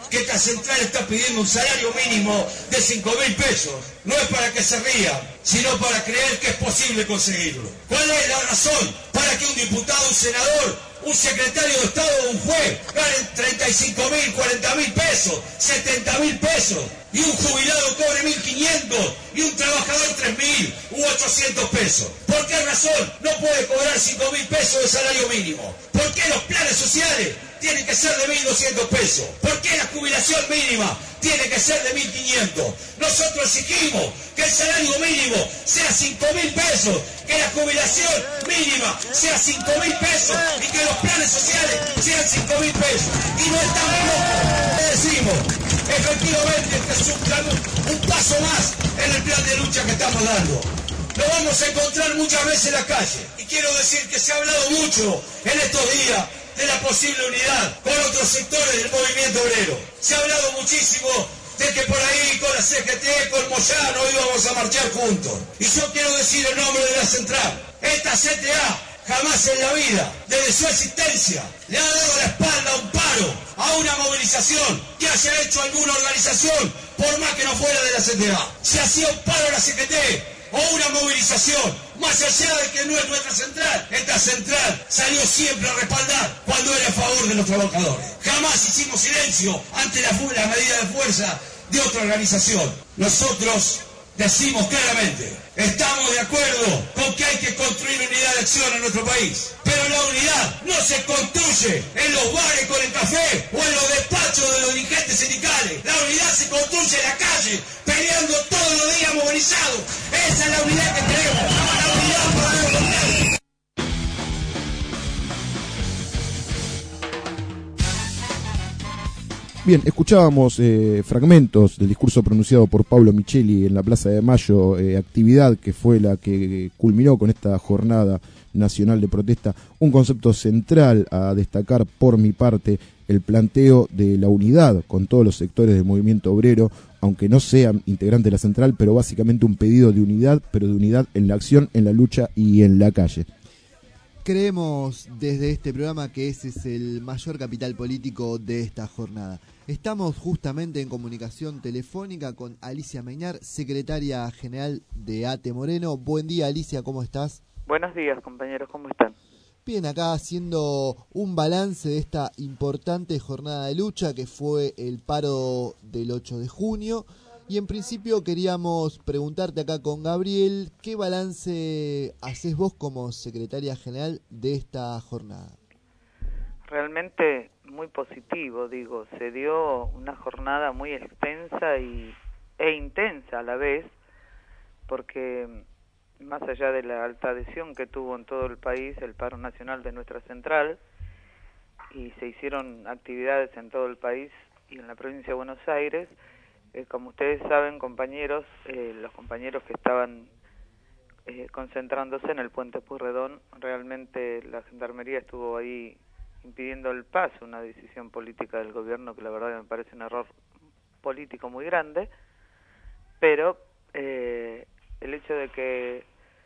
que esta central está pidiendo un salario mínimo de 5.000 pesos. No es para que se ría, sino para creer que es posible conseguirlo. ¿Cuál es la razón para que un diputado, un senador, un secretario de Estado o un juez ganen 35.000, 40.000 pesos, 70.000 pesos, y un jubilado cobre 1.500 y un trabajador 3.000 u 800 pesos? ¿Por qué razón no puede cobrar 5.000 pesos de salario mínimo? ¿Por qué los planes sociales tienen que ser de 1.200 pesos? ¿Por qué la jubilación mínima tiene que ser de 1.500? Nosotros exigimos que el salario mínimo sea 5.000 pesos, que la jubilación mínima sea 5.000 pesos y que los planes sociales sean 5.000 pesos. Y no estamos locos. Le decimos, efectivamente, este es un paso más en el plan de lucha que estamos dando. Lo vamos a encontrar muchas veces en la calle. Y quiero decir que se ha hablado mucho en estos días de la posible unidad con otros sectores del movimiento obrero. Se ha hablado muchísimo de que por ahí con la CGT, con Moyano íbamos a marchar juntos. Y yo quiero decir en nombre de la central, esta CTA jamás en la vida, desde su existencia, le ha dado la espalda a un paro, a una movilización que haya hecho alguna organización, por más que no fuera de la CTA. Si hacía un paro a la CGT o una movilización, más allá de que no es nuestra central, esta central salió siempre a respaldar cuando era a favor de los trabajadores. Jamás hicimos silencio ante la medida de fuerza de otra organización. Nosotros decimos claramente, estamos de acuerdo con que hay que construir unidad de acción en nuestro país, pero la unidad no se construye en los bares con el café o en los despachos de los dirigentes sindicales. La unidad se construye en la calle, peleando todos los días movilizados. Esa es la unidad que tenemos, la unidad para defender. Bien, escuchábamos fragmentos del discurso pronunciado por Pablo Micheli en la Plaza de Mayo, actividad que fue la que culminó con esta jornada nacional de protesta. Un concepto central a destacar por mi parte, el planteo de la unidad con todos los sectores del movimiento obrero, aunque no sean integrantes de la central, pero básicamente un pedido de unidad, pero de unidad en la acción, en la lucha y en la calle. Creemos desde este programa que ese es el mayor capital político de esta jornada. Estamos justamente en comunicación telefónica con Alicia Meynar, secretaria general de ATE Moreno. Buen día, Alicia, ¿cómo estás? Buenos días, compañeros, ¿cómo están? Bien, acá haciendo un balance de esta importante jornada de lucha que fue el paro del 8 de junio. Y en principio queríamos preguntarte acá con Gabriel, ¿qué balance haces vos como secretaria general de esta jornada? Realmente muy positivo, digo, se dio una jornada muy extensa e intensa a la vez, porque más allá de la alta adhesión que tuvo en todo el país el paro nacional de nuestra central, y se hicieron actividades en todo el país y en la provincia de Buenos Aires, como ustedes saben, compañeros, los compañeros que estaban concentrándose en el puente Pueyrredón, realmente la gendarmería estuvo ahí impidiendo el paso, una decisión política del gobierno que la verdad me parece un error político muy grande, pero el hecho de que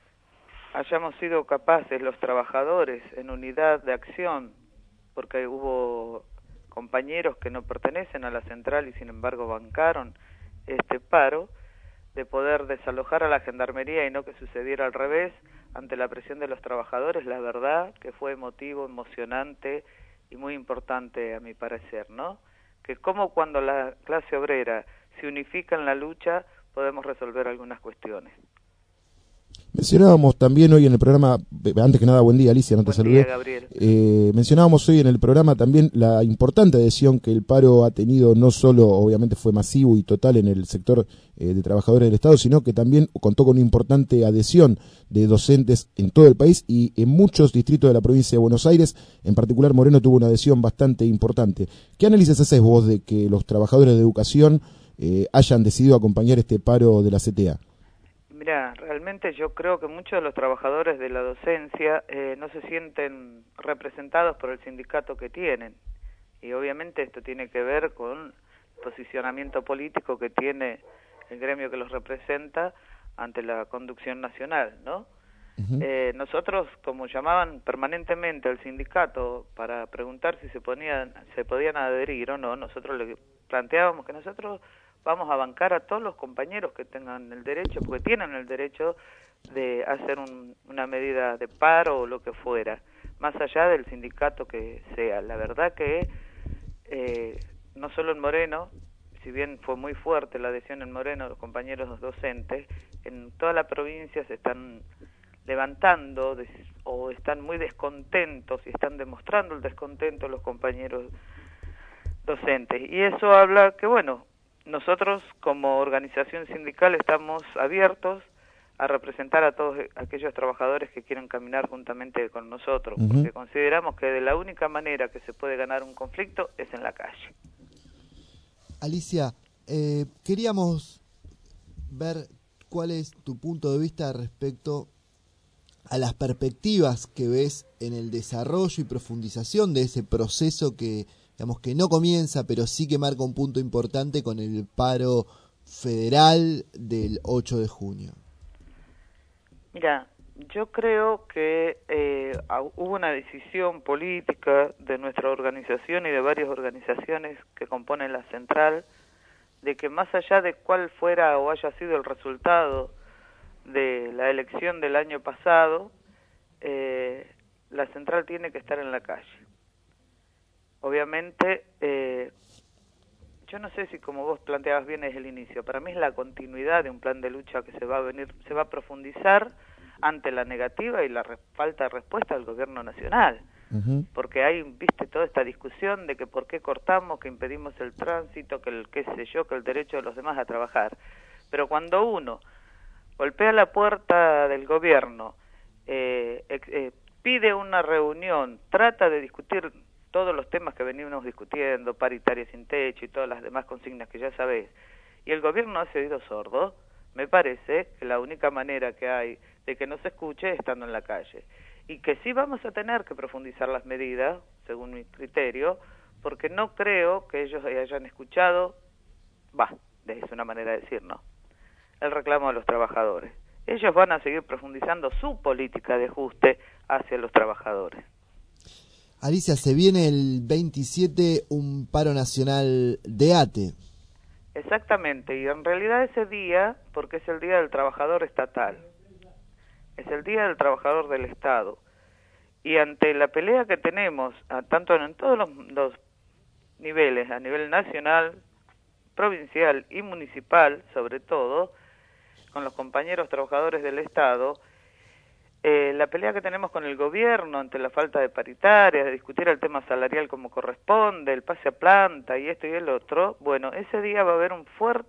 hayamos sido capaces los trabajadores en unidad de acción, porque hubo compañeros que no pertenecen a la central y sin embargo bancaron este paro, de poder desalojar a la gendarmería y no que sucediera al revés ante la presión de los trabajadores, la verdad que fue emotivo, emocionante y muy importante a mi parecer, ¿no? Que como cuando la clase obrera se unifica en la lucha podemos resolver algunas cuestiones. Mencionábamos también hoy en el programa, antes que nada, buen día Alicia, no te saludé. Gabriel. Mencionábamos hoy en el programa también la importante adhesión que el paro ha tenido, no solo obviamente fue masivo y total en el sector de trabajadores del Estado, sino que también contó con una importante adhesión de docentes en todo el país y en muchos distritos de la provincia de Buenos Aires, en particular Moreno tuvo una adhesión bastante importante. ¿Qué análisis haces vos de que los trabajadores de educación hayan decidido acompañar este paro de la CTA? Mira, realmente yo creo que muchos de los trabajadores de la docencia no se sienten representados por el sindicato que tienen. Y obviamente esto tiene que ver con el posicionamiento político que tiene el gremio que los representa ante la conducción nacional, ¿no? Nosotros, como llamaban permanentemente al sindicato para preguntar si se podían adherir o no, nosotros le planteábamos que nosotros vamos a bancar a todos los compañeros que tengan el derecho, porque tienen el derecho de hacer una medida de paro o lo que fuera, más allá del sindicato que sea. La verdad que no solo en Moreno, si bien fue muy fuerte la adhesión en Moreno, los compañeros docentes, en toda la provincia se están levantando o están muy descontentos y están demostrando el descontento los compañeros docentes. Y eso habla que, bueno, nosotros como organización sindical estamos abiertos a representar a todos aquellos trabajadores que quieran caminar juntamente con nosotros, porque consideramos que de la única manera que se puede ganar un conflicto es en la calle. Alicia, queríamos ver cuál es tu punto de vista respecto a las perspectivas que ves en el desarrollo y profundización de ese proceso que, digamos, que no comienza, pero sí que marca un punto importante con el paro federal del 8 de junio. Mira, yo creo que hubo una decisión política de nuestra organización y de varias organizaciones que componen la central, de que más allá de cuál fuera o haya sido el resultado de la elección del año pasado, la central tiene que estar en la calle. Obviamente, yo no sé si como vos planteabas bien desde el inicio, para mí es la continuidad de un plan de lucha que se va a profundizar ante la negativa y la falta de respuesta del gobierno nacional. Porque hay, viste, toda esta discusión de que por qué cortamos, que impedimos el tránsito, que el qué sé yo, que el derecho de los demás a trabajar. Pero cuando uno golpea la puerta del gobierno, pide una reunión, trata de discutir todos los temas que venimos discutiendo, paritaria sin techo y todas las demás consignas que ya sabés, y el gobierno ha sido sordo, me parece que la única manera que hay de que no se escuche es estando en la calle. Y que sí vamos a tener que profundizar las medidas, según mi criterio, porque no creo que ellos hayan escuchado, es una manera de decir, ¿no?, el reclamo de los trabajadores. Ellos van a seguir profundizando su política de ajuste hacia los trabajadores. Alicia, se viene el 27 un paro nacional de ATE. Exactamente, y en realidad ese día, porque es el Día del Trabajador Estatal, es el Día del Trabajador del Estado, y ante la pelea que tenemos, tanto en todos los niveles, a nivel nacional, provincial y municipal, sobre todo, con los compañeros trabajadores del Estado, la pelea que tenemos con el gobierno ante la falta de paritarias, de discutir el tema salarial como corresponde, el pase a planta y esto y el otro, bueno, ese día va a haber una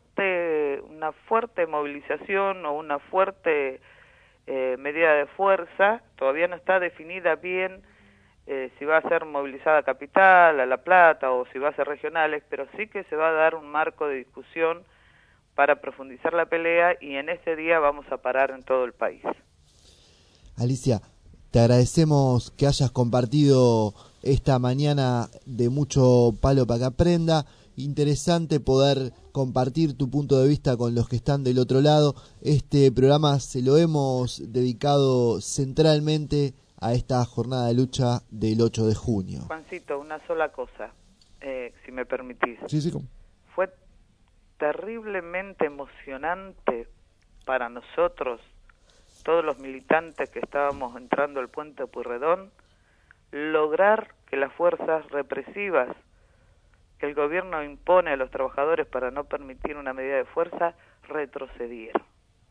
fuerte movilización o una fuerte medida de fuerza. Todavía no está definida bien si va a ser movilizada capital, a La Plata o si va a ser regionales, pero sí que se va a dar un marco de discusión para profundizar la pelea y en ese día vamos a parar en todo el país. Alicia, te agradecemos que hayas compartido esta mañana de mucho palo para que aprenda. Interesante poder compartir tu punto de vista con los que están del otro lado. Este programa se lo hemos dedicado centralmente a esta jornada de lucha del 8 de junio. Juancito, una sola cosa, si me permitís. Sí. Fue terriblemente emocionante para nosotros, todos los militantes que estábamos entrando al puente Pueyrredón, lograr que las fuerzas represivas que el gobierno impone a los trabajadores para no permitir una medida de fuerza retrocedieron.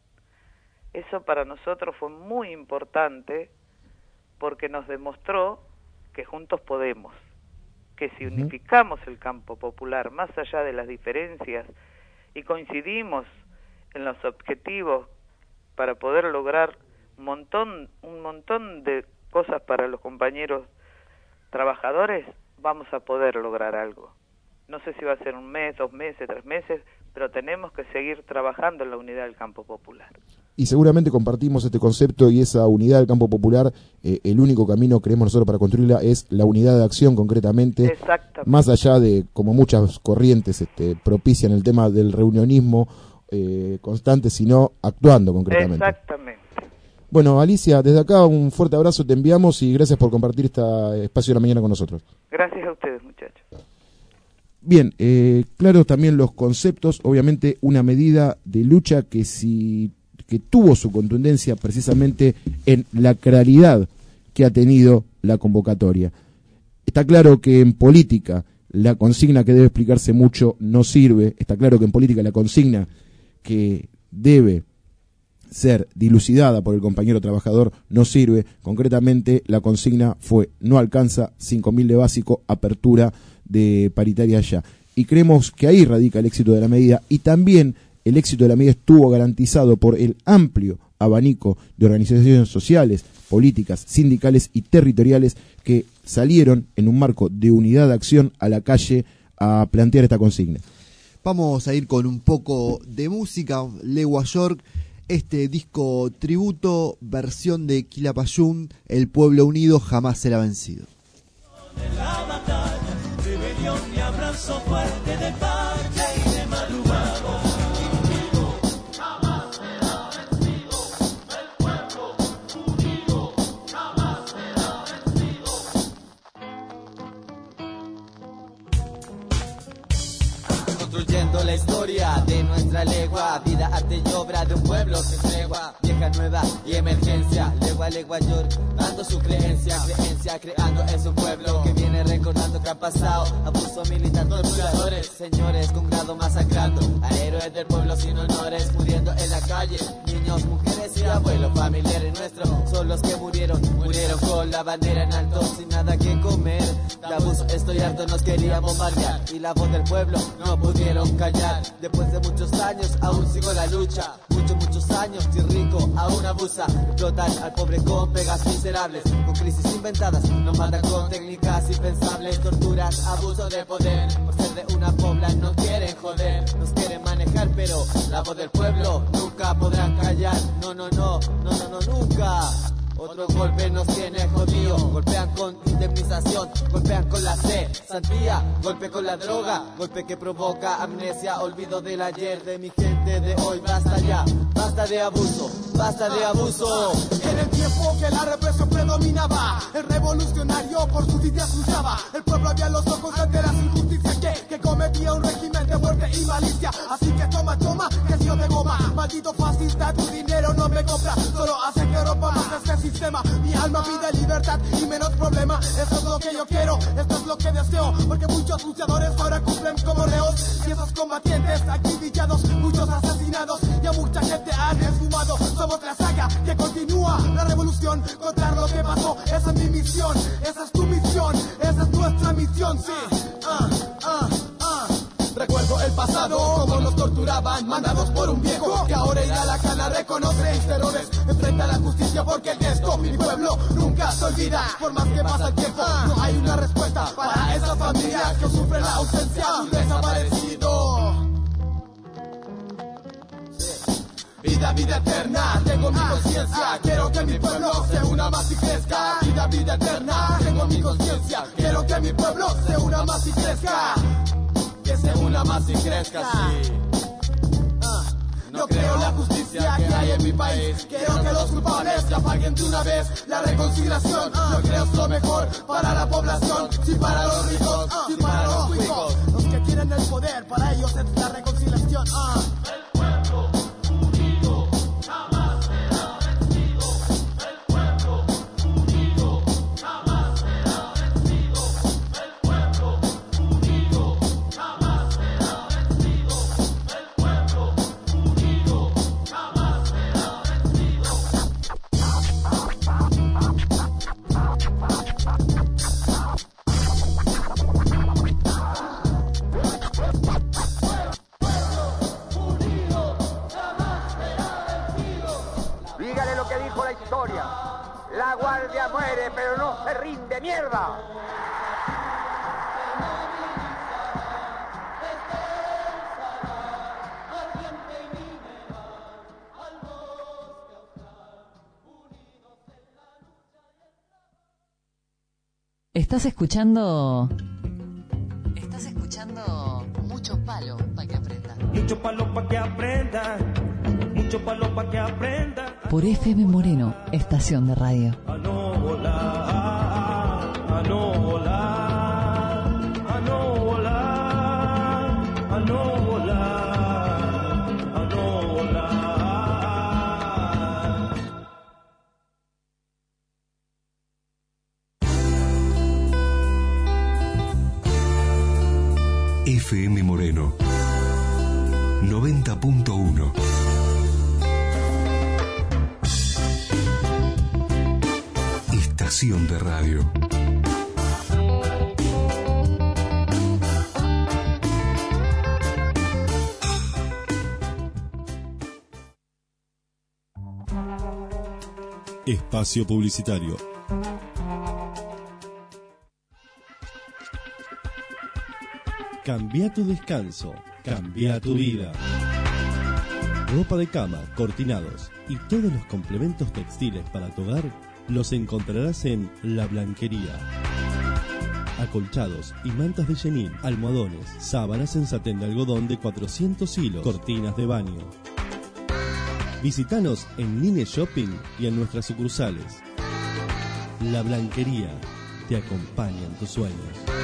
Eso para nosotros fue muy importante porque nos demostró que juntos podemos, que si unificamos el campo popular más allá de las diferencias y coincidimos en los objetivos para poder lograr un montón de cosas para los compañeros trabajadores, vamos a poder lograr algo. No sé si va a ser 1 mes, 2 meses, 3 meses, pero tenemos que seguir trabajando en la unidad del campo popular. Y seguramente compartimos este concepto y esa unidad del campo popular, el único camino, creemos nosotros, para construirla es la unidad de acción concretamente. Exactamente. Más allá de, como muchas corrientes propician el tema del reunionismo constante, sino actuando concretamente. Exactamente. Bueno, Alicia, desde acá un fuerte abrazo te enviamos y gracias por compartir este espacio de la mañana con nosotros. Gracias a ustedes, muchachos. Bien, claro también los conceptos, obviamente una medida de lucha que tuvo su contundencia precisamente en la claridad que ha tenido la convocatoria. Está claro que en política la consigna que debe explicarse mucho no sirve, está claro que en política la consigna que debe ser dilucidada por el compañero trabajador no sirve. Concretamente la consigna fue: no alcanza, 5.000 de básico, apertura de paritaria ya. Y creemos que ahí radica el éxito de la medida, y también el éxito de la medida estuvo garantizado por el amplio abanico de organizaciones sociales, políticas, sindicales y territoriales que salieron en un marco de unidad de acción a la calle a plantear esta consigna. Vamos a ir con un poco de música. Legua York, este disco tributo, versión de Quilapayún, El Pueblo Unido Jamás Será Vencido. De la batalla, rebelión y abrazo fuerte de parte y de madrugada. Construyendo la historia de nuestra legua, vida, arte y obra de un pueblo sin tregua, vieja, nueva y emergencia, legua York, dando su creencia, creando es un pueblo que viene recordando que ha pasado, abuso militar, torturadores, señores con grado masacrando, a héroes del pueblo sin honores, muriendo en la calle, niños, mujeres y abuelos, familiares nuestros, son los que murieron con la bandera en alto, sin nada que comer, de abuso estoy harto, nos querían bombardear, y la voz del pueblo no pudieron callar, después de muchos años aún sigo la lucha, muchos años y rico aún abusa, explotan al pobre con pegas miserables, con crisis inventadas, nos matan con técnicas impensables, torturas, abuso de poder, por ser de una pobla nos quieren joder, nos quieren manejar, pero la voz del pueblo nunca podrán callar, no, nunca. Otro golpe nos tiene jodido, golpean con indemnización, golpean con la cesantía, golpe con la droga, golpe que provoca amnesia, olvido del ayer, de mi gente de hoy, basta ya, basta de abuso, basta de abuso. En el tiempo que la represión predominaba, el revolucionario por sus ideas luchaba, el pueblo abría los ojos ante las injusticias que cometía un régimen de muerte y malicia, así que toma, gestión de goma, maldito fascista, tu dinero no me compra, solo hace que rompamos este sistema, mi alma pide libertad y menos problema, eso es lo que yo quiero, esto es lo que deseo, porque muchos luchadores ahora cumplen como reos, y esos combatientes acribillados, muchos asesinados, y a mucha gente han esfumado, somos la saga que continúa, la revolución, contar lo que pasó, esa es mi misión, esa es tu misión, esa es nuestra misión, sí, Recuerdo el pasado, como nos torturaban, mandados por un viejo que ahora irá a la cana, reconoce terrores, enfrenta la justicia porque esto, mi pueblo, nunca se olvida, por más que pasa el tiempo, no hay una respuesta para esas familias que sufren la ausencia de un desaparecido. Vida eterna, tengo mi conciencia, quiero que mi pueblo se una más y crezca. Vida eterna, tengo mi conciencia, quiero que mi pueblo se una más y crezca. Que se una más y crezca, sí. No creo la justicia que hay en mi país, quiero que los culpables ya paguen de una vez la reconciliación. Yo creo es lo mejor para la población, sí para los ricos, sí para los ricos. Los que quieren el poder, para ellos es la reconciliación. El pueblo unido jamás será vencido. El pueblo unido jamás será vencido. El pueblo unido jamás será vencido. El pueblo unido jamás será vencido. Dígale lo que dijo la historia. La guardia muere, pero no se rinde, mierda. Estás escuchando Mucho Palo para que aprenda. Mucho palo para que aprenda. Mucho palo para que aprenda. Por FM Moreno, estación de radio. A no volar, a no volar, a no volar. FM Moreno 90.1. Estación de radio. Espacio publicitario. Cambia tu descanso, cambia tu vida. Ropa de cama, cortinados y todos los complementos textiles para tu hogar los encontrarás en La Blanquería. Acolchados y mantas de chenil, almohadones, sábanas en satén de algodón de 400 hilos, cortinas de baño. Visítanos en Nine Shopping y en nuestras sucursales. La Blanquería te acompaña en tus sueños.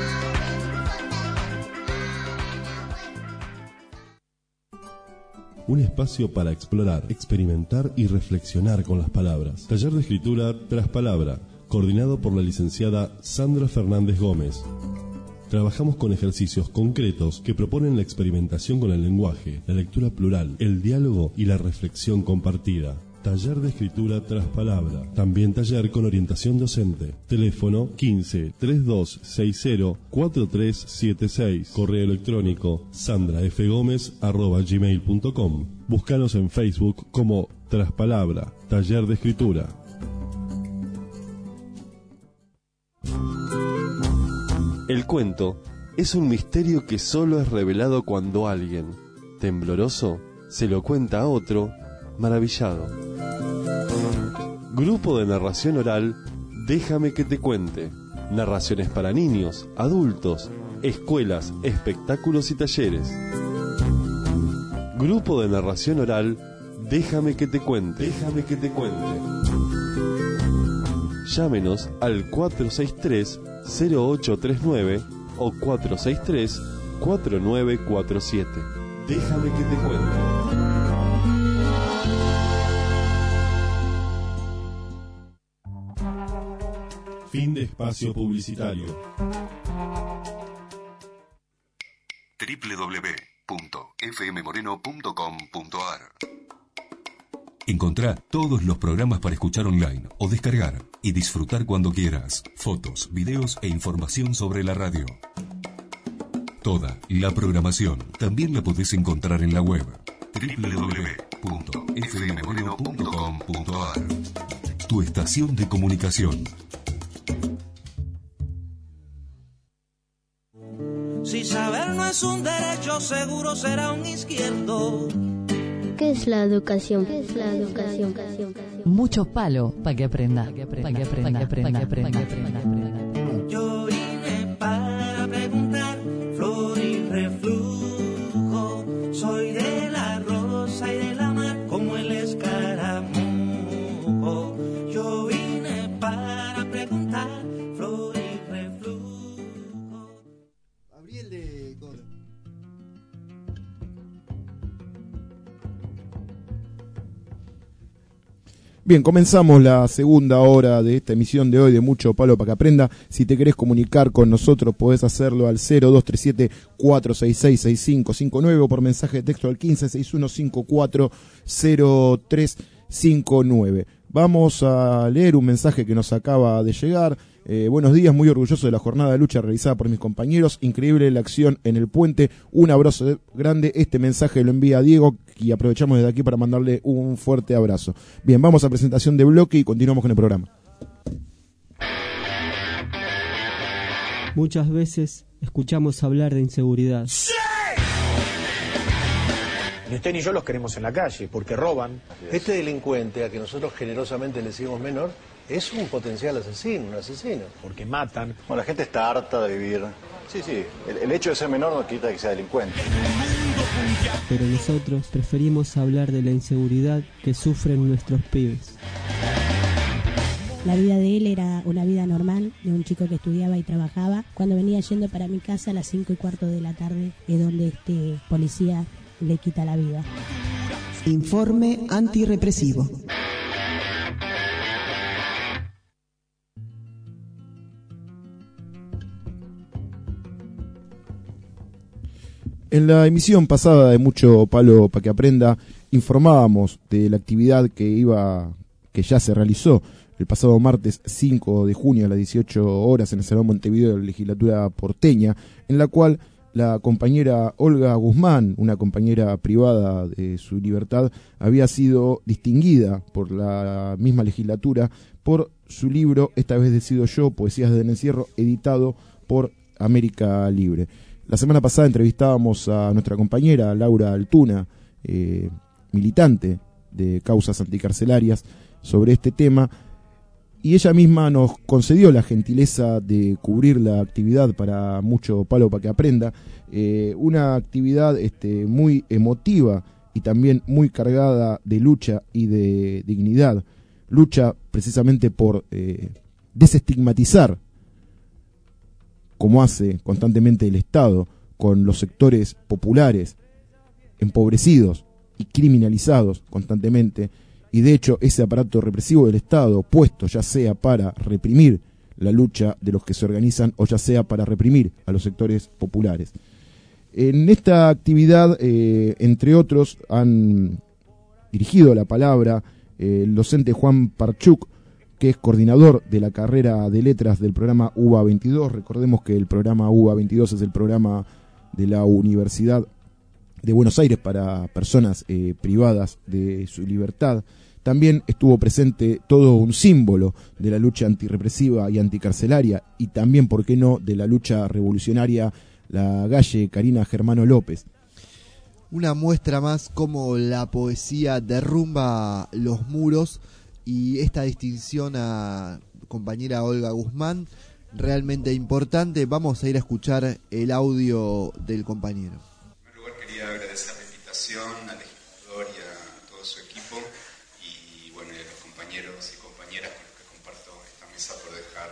Un espacio para explorar, experimentar y reflexionar con las palabras. Taller de escritura tras palabra, coordinado por la licenciada Sandra Fernández Gómez. Trabajamos con ejercicios concretos que proponen la experimentación con el lenguaje, la lectura plural, el diálogo y la reflexión compartida. Taller de escritura tras palabra. También taller con orientación docente. Teléfono 15 3260 4376. Correo electrónico sandrafgomez@gmail.com. Búscanos en Facebook como Traspalabra, Taller de Escritura. El cuento es un misterio que solo es revelado cuando alguien, tembloroso, se lo cuenta a otro, maravillado. Grupo de narración oral, Déjame que te cuente. Narraciones para niños, adultos, escuelas, espectáculos y talleres. Grupo de narración oral, Déjame que te cuente. Déjame que te cuente. Llámenos al 463-0839 o 463-4947. Déjame que te cuente. Fin de espacio publicitario. www.fmmoreno.com.ar. Encontrá todos los programas para escuchar online o descargar y disfrutar cuando quieras. Fotos, videos e información sobre la radio. Toda la programación también la podés encontrar en la web www.fmmoreno.com.ar. Tu estación de comunicación. Si saber no es un derecho, seguro será un izquierdo. ¿Qué es la educación? ¿Qué es la educación? Mucho palo para que aprenda. Yo vine para preguntar, flor y reflujo. Soy de la rosa y de la mar como el escaramujo. Yo vine para preguntar, flor y reflujo. Gabriel de Coro. Bien, comenzamos la segunda hora de esta emisión de hoy de Mucho Palo para que aprenda. Si te querés comunicar con nosotros podés hacerlo al 0237-466-6559 o por mensaje de texto al 1561540359. Vamos a leer un mensaje que nos acaba de llegar. Buenos días, muy orgulloso de la jornada de lucha realizada por mis compañeros. Increíble la acción en el puente. Un abrazo grande. Este mensaje lo envía Diego y aprovechamos desde aquí para mandarle un fuerte abrazo. Bien, vamos a presentación de bloque y continuamos con el programa. Muchas veces escuchamos hablar de inseguridad. ¡Sí! Ni usted ni yo los queremos en la calle porque roban. Este delincuente, a que nosotros generosamente le decimos menor, es un potencial asesino, un asesino. Porque matan. Bueno, la gente está harta de vivir. Sí, el hecho de ser menor no quita que sea delincuente. Pero nosotros preferimos hablar de la inseguridad que sufren nuestros pibes. La vida de él era una vida normal, de un chico que estudiaba y trabajaba. Cuando venía yendo para mi casa a las 5:15 de la tarde, es donde este policía le quita la vida. Informe antirrepresivo. En la emisión pasada de Mucho Palo para que Aprenda informábamos de la actividad que ya se realizó el pasado martes 5 de junio a las 18 horas en el Salón Montevideo de la Legislatura porteña, en la cual la compañera Olga Guzmán, una compañera privada de su libertad, había sido distinguida por la misma legislatura por su libro Esta vez decido yo, Poesías del Encierro, editado por América Libre. La semana pasada entrevistábamos a nuestra compañera Laura Altuna, militante de causas anticarcelarias, sobre este tema, y ella misma nos concedió la gentileza de cubrir la actividad para Mucho Palo para que Aprenda, una actividad muy emotiva y también muy cargada de lucha y de dignidad, lucha precisamente por desestigmatizar, como hace constantemente el Estado con los sectores populares, empobrecidos y criminalizados constantemente, y de hecho ese aparato represivo del Estado, puesto ya sea para reprimir la lucha de los que se organizan o ya sea para reprimir a los sectores populares. En esta actividad, entre otros, han dirigido la palabra el docente Juan Parchuk, que es coordinador de la carrera de letras del programa UBA 22. Recordemos que el programa UBA 22 es el programa de la Universidad de Buenos Aires para personas privadas de su libertad. También estuvo presente todo un símbolo de la lucha antirrepresiva y anticarcelaria, y también, ¿por qué no?, de la lucha revolucionaria, la galle Karina Germano López. Una muestra más cómo la poesía derrumba los muros, y esta distinción a compañera Olga Guzmán, realmente importante. Vamos a ir a escuchar el audio del compañero. En primer lugar quería agradecer la invitación al legislador y a todo su equipo, y bueno, a los compañeros y compañeras con los que comparto esta mesa por dejar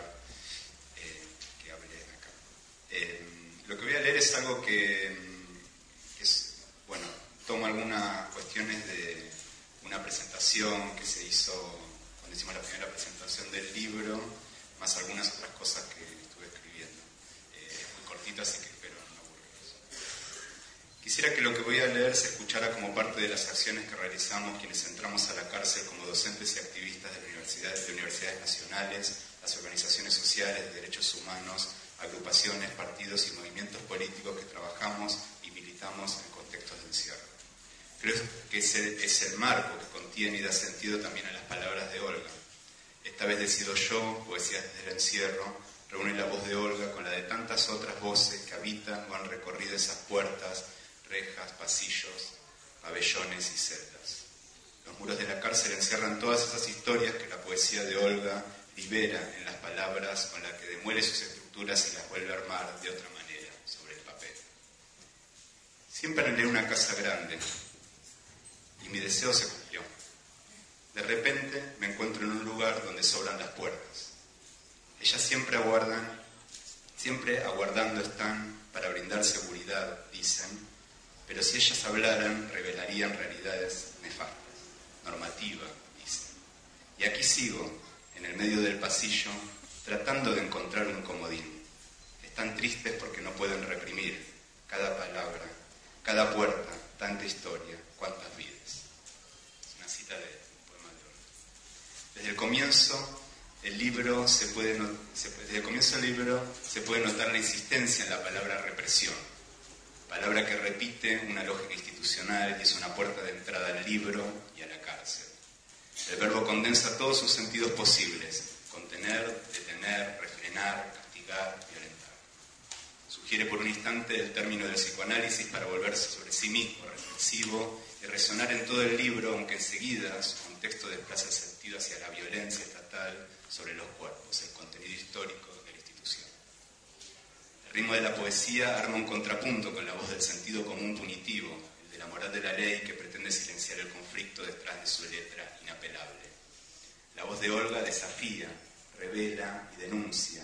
que hable acá. Lo que voy a leer es algo que es, bueno, toma algunas cuestiones de una presentación que se hizo cuando hicimos la primera presentación del libro, más algunas otras cosas que estuve escribiendo. Es muy cortito, así que espero no aburrirlos. Quisiera que lo que voy a leer se escuchara como parte de las acciones que realizamos quienes entramos a la cárcel como docentes y activistas de universidades nacionales, las organizaciones sociales de derechos humanos, agrupaciones, partidos y movimientos políticos que trabajamos y militamos en contextos de encierro. Creo que ese es el marco que contiene y da sentido también a las palabras de Olga. Esta vez decido yo, Poesías desde el Encierro, reúne la voz de Olga con la de tantas otras voces que habitan o han recorrido esas puertas, rejas, pasillos, pabellones y celdas. Los muros de la cárcel encierran todas esas historias que la poesía de Olga libera en las palabras con las que demuele sus estructuras y las vuelve a armar de otra manera sobre el papel. Siempre anhelé una casa grande, y mi deseo se cumplió. De repente me encuentro en un lugar donde sobran las puertas. Ellas siempre aguardando están para brindar seguridad, dicen, pero si ellas hablaran, revelarían realidades nefastas. Normativa, dicen. Y aquí sigo, en el medio del pasillo, tratando de encontrar un comodín. Están tristes porque no pueden reprimir cada palabra, cada puerta, tanta historia, cuántas vidas. Es una cita de un poema de Olga. Desde el comienzo del libro se puede notar la insistencia en la palabra represión, palabra que repite una lógica institucional y es una puerta de entrada al libro y a la cárcel. El verbo condensa todos sus sentidos posibles: contener, detener, refrenar, castigar, violentar. Sugiere por un instante el término del psicoanálisis para volverse sobre sí mismo, reflexivo, y resonar en todo el libro, aunque enseguida su contexto desplaza el sentido hacia la violencia estatal sobre los cuerpos, el contenido histórico de la institución. El ritmo de la poesía arma un contrapunto con la voz del sentido común punitivo, el de la moral de la ley que pretende silenciar el conflicto detrás de su letra inapelable. La voz de Olga desafía, revela y denuncia.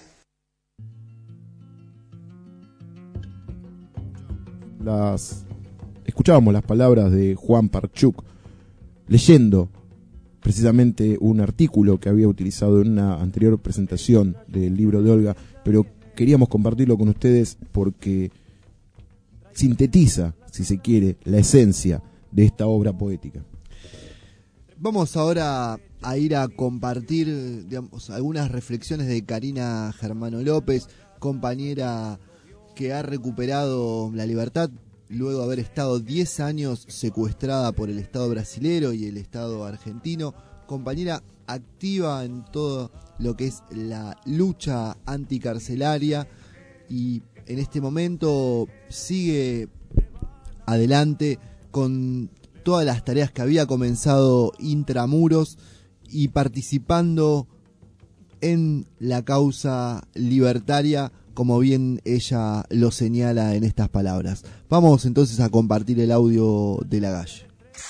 Escuchábamos las palabras de Juan Parchuk leyendo precisamente un artículo que había utilizado en una anterior presentación del libro de Olga, pero queríamos compartirlo con ustedes porque sintetiza, si se quiere, la esencia de esta obra poética. Vamos ahora a ir a compartir, digamos, algunas reflexiones de Karina Germano López, compañera que ha recuperado la libertad luego de haber estado 10 años secuestrada por el Estado brasilero y el Estado argentino, compañera activa en todo lo que es la lucha anticarcelaria, y en este momento sigue adelante con todas las tareas que había comenzado intramuros y participando en la causa libertaria, como bien ella lo señala en estas palabras. Vamos entonces a compartir el audio de Lagalle.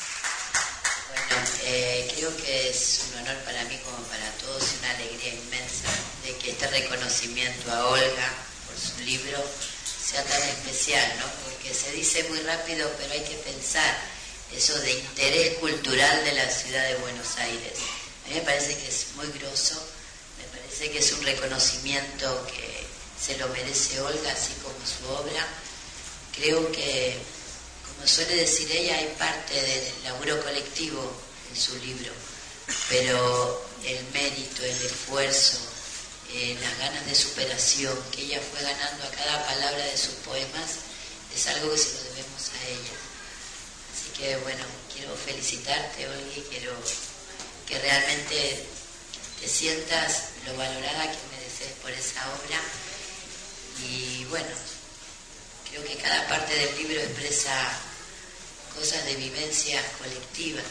Bueno, creo que es un honor para mí como para todos, una alegría inmensa de que este reconocimiento a Olga por su libro sea tan especial, ¿no? Porque se dice muy rápido, pero hay que pensar eso de interés cultural de la ciudad de Buenos Aires. A mí me parece que es muy groso, me parece que es un reconocimiento que se lo merece Olga, así como su obra. Creo que, como suele decir ella, hay parte del laburo colectivo en su libro, pero el mérito, el esfuerzo, las ganas de superación que ella fue ganando a cada palabra de sus poemas es algo que se lo debemos a ella. Así que bueno, quiero felicitarte, Olga, y quiero que realmente te sientas lo valorada que mereces por esa obra. Y bueno, creo que cada parte del libro expresa cosas de vivencias colectivas,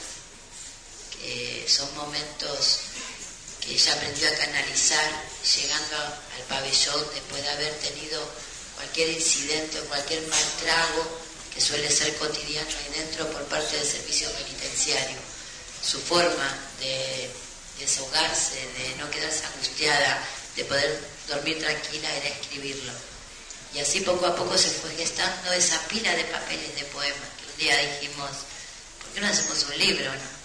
que son momentos que ella aprendió a canalizar llegando al pabellón después de haber tenido cualquier incidente o cualquier mal trago que suele ser cotidiano ahí dentro por parte del servicio penitenciario. Su forma de desahogarse, de no quedarse angustiada, de poder dormir tranquila, era escribirlo. Y así poco a poco se fue gestando esa pila de papeles de poemas, que un día dijimos, ¿por qué no hacemos un libro, no?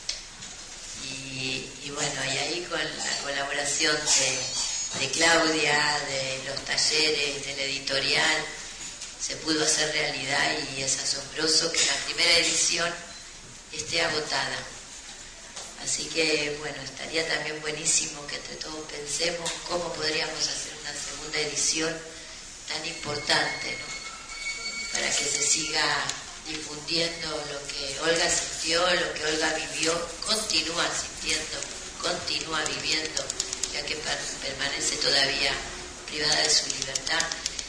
Y bueno, y ahí con la colaboración de Claudia, de los talleres, del editorial, se pudo hacer realidad, y es asombroso que la primera edición esté agotada. Así que bueno, estaría también buenísimo que entre todos pensemos cómo podríamos hacer una segunda edición tan importante, ¿no? Para que se siga difundiendo lo que Olga sintió, lo que Olga vivió, continúa sintiendo, continúa viviendo, ya que permanece todavía privada de su libertad.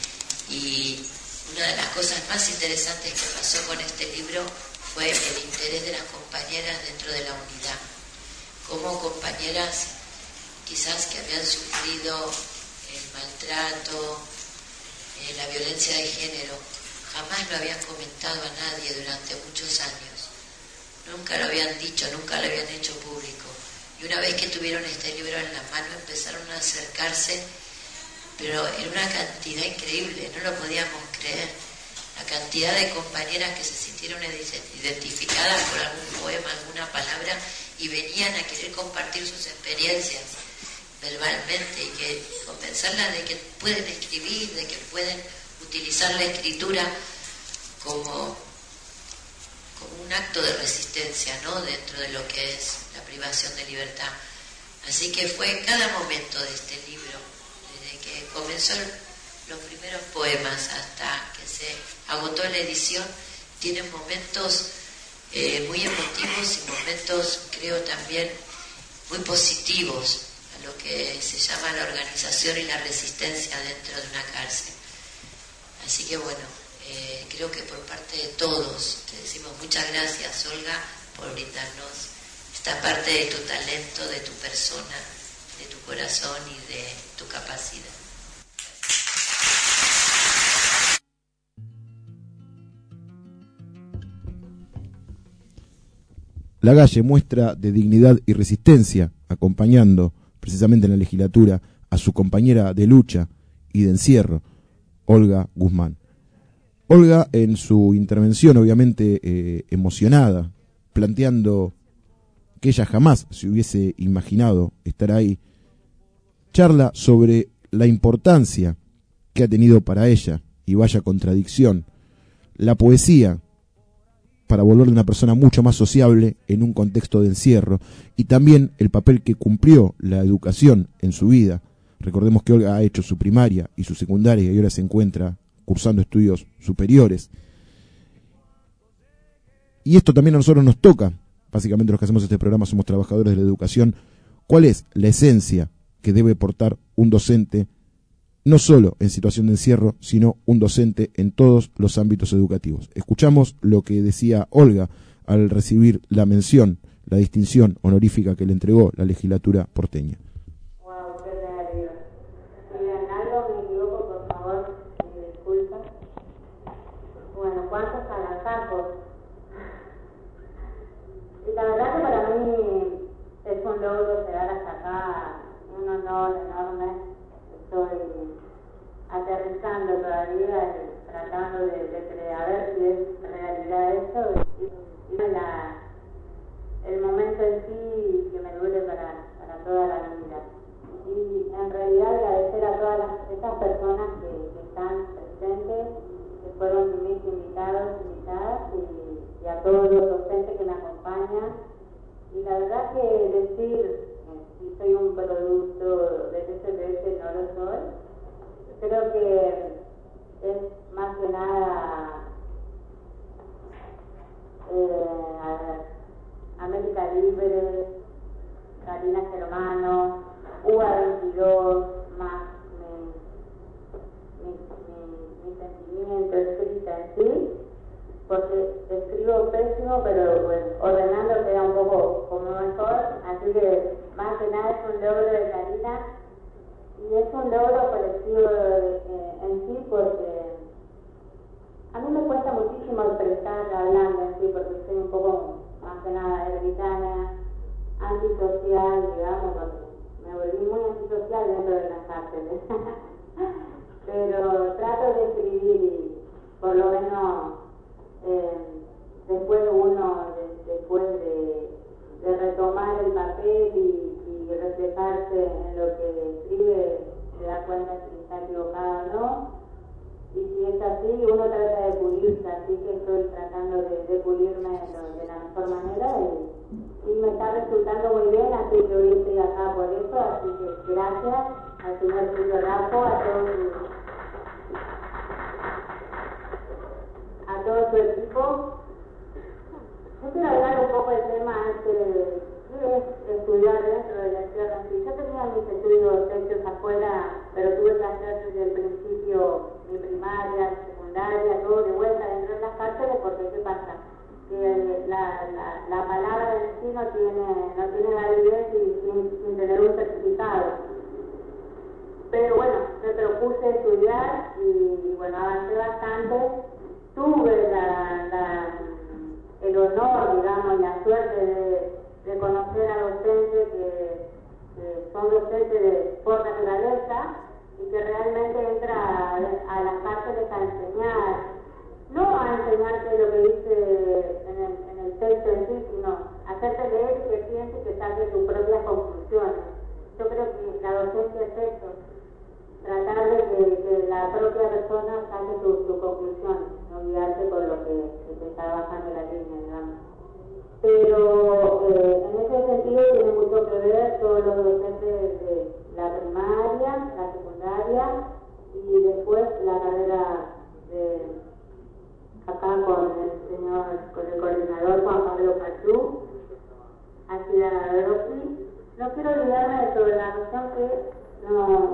Y una de las cosas más interesantes que pasó con este libro fue el interés de las compañeras dentro de la unidad. Como compañeras quizás que habían sufrido el maltrato, la violencia de género, jamás lo habían comentado a nadie durante muchos años. Nunca lo habían dicho, nunca lo habían hecho público. Y una vez que tuvieron este libro en la mano empezaron a acercarse, pero en una cantidad increíble, no lo podíamos creer. La cantidad de compañeras que se sintieron identificadas por algún poema, alguna palabra, y venían a querer compartir sus experiencias verbalmente, y que convencerlas de que pueden escribir, de que pueden utilizar la escritura como un acto de resistencia, ¿no?, dentro de lo que es la privación de libertad. Así que fue cada momento de este libro, desde que comenzó los primeros poemas hasta que se agotó la edición, tienen momentos muy emotivos y momentos, creo, también muy positivos a lo que se llama la organización y la resistencia dentro de una cárcel. Así que bueno, creo que por parte de todos te decimos muchas gracias, Olga, por brindarnos esta parte de tu talento, de tu persona, de tu corazón y de tu capacidad. Lagalle muestra de dignidad y resistencia, acompañando precisamente en la legislatura a su compañera de lucha y de encierro, Olga Guzmán. Olga, en su intervención, obviamente emocionada, planteando que ella jamás se hubiese imaginado estar ahí, charla sobre la importancia que ha tenido para ella, y vaya contradicción, la poesía para volver de una persona mucho más sociable en un contexto de encierro, y también el papel que cumplió la educación en su vida. Recordemos que Olga ha hecho su primaria y su secundaria y ahora se encuentra cursando estudios superiores. Y esto también a nosotros nos toca. Básicamente los que hacemos este programa somos trabajadores de la educación. ¿Cuál es la esencia que debe portar un docente, no solo en situación de encierro, sino un docente en todos los ámbitos educativos? Escuchamos lo que decía Olga al recibir la mención, la distinción honorífica que le entregó la legislatura porteña. Wow, qué realidad. Si en algo me equivoco, por favor, me disculpa. Bueno, ¿cuántos agasajos? Y la verdad que para mí es un logro llegar hasta acá, un honor enorme. Estoy aterrizando todavía, tratando de a ver si es realidad esto, y el momento en sí que me duele para toda la vida. Y en realidad agradecer a todas esas personas que están presentes, que fueron mis invitados, invitadas, y a todos los docentes que me acompañan. Y la verdad que decir si soy un producto de TCPS no lo soy. Creo que es más que nada América Libre, Karina Germano, UA22, más mi sentimiento escrita en sí, porque escribo pésimo, pero bueno, ordenando queda un poco como mejor, así que más que nada es un logro de Karina, y es un logro colectivo en sí, porque a mí me cuesta muchísimo expresar hablando en sí, porque soy un poco más que nada ermitaña, antisocial, digamos, porque me volví muy antisocial dentro de las cárceles. Pero trato de escribir y por lo menos después de retomar el papel y reflejarse en lo que escribe, se da cuenta si está equivocado o no. Y si es así, uno trata de pulirse, así que estoy tratando de pulirme de la mejor manera y me está resultando muy bien, así que hoy estoy acá por eso, así que gracias al señor Silvio Rapo, a todo su equipo. Yo quiero hablar un poco del tema de qué es estudiar dentro de la escuela. Yo tenía mis estudios hechos afuera, pero tuve que hacer desde el principio mi primaria, secundaria, todo de vuelta dentro de las cárceles, porque ¿qué pasa? Que la palabra en sí no tiene validez sin tener un certificado. Pero bueno, me propuse estudiar y bueno, avancé bastante. Tuve el honor, digamos, y la suerte de conocer a docentes que son docentes por naturaleza y que realmente entra a las cárceles a enseñar, no a enseñarte lo que dice en el texto en sí, sino hacerte leer y que pienses y que saques tus propias conclusiones. Yo creo que la docencia es eso, tratar de que la propia persona saque sus conclusiones, no guiarse por lo que te está bajando la línea, digamos. Pero en ese sentido tiene mucho que ver todos los docentes de la primaria, la secundaria y después la carrera acá con el coordinador Juan Pablo Pachú, aquí la Rossi. No quiero olvidarme de toda la razón que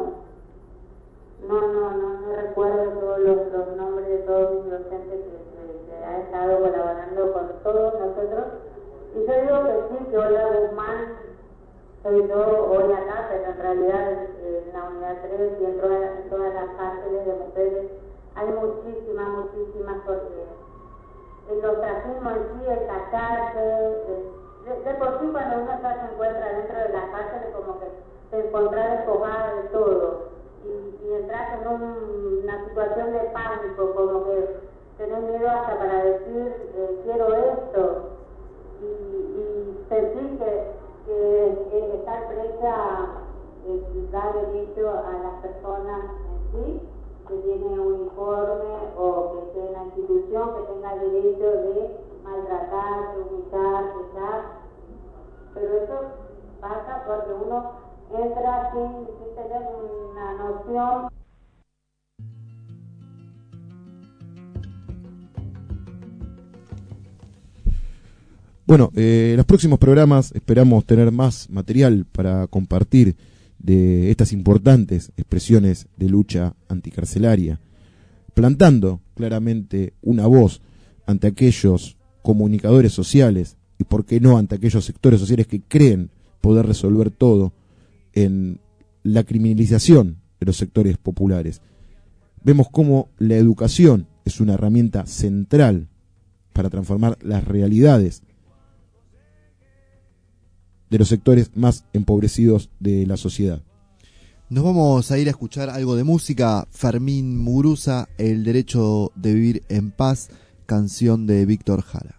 no recuerdo todos los nombres de todos mis docentes que han estado colaborando con todos nosotros. Y yo digo que sí, que Olga Guzmán soy yo hoy acá, pero en realidad en la unidad 3 y en todas las cárceles de mujeres hay muchísimas, porque el ostracismo en sí, el cacharse, de por sí cuando uno ya se encuentra dentro de las cárceles como que te encontrás despojada de todo y entras en una situación de pánico, como que tenés miedo hasta para decir quiero esto y sentir que estar presa da derecho a las personas en sí que tienen un uniforme o que esté en la institución institución que tenga el derecho de maltratar, de humillar, de dar, pero eso pasa porque uno entra sin tener una noción. Bueno, en los próximos programas esperamos tener más material para compartir de estas importantes expresiones de lucha anticarcelaria, plantando claramente una voz ante aquellos comunicadores sociales y, por qué no, ante aquellos sectores sociales que creen poder resolver todo en la criminalización de los sectores populares. Vemos cómo la educación es una herramienta central para transformar las realidades de los sectores más empobrecidos de la sociedad. Nos vamos a ir a escuchar algo de música. Fermín Muguruza, El derecho de vivir en paz, canción de Víctor Jara.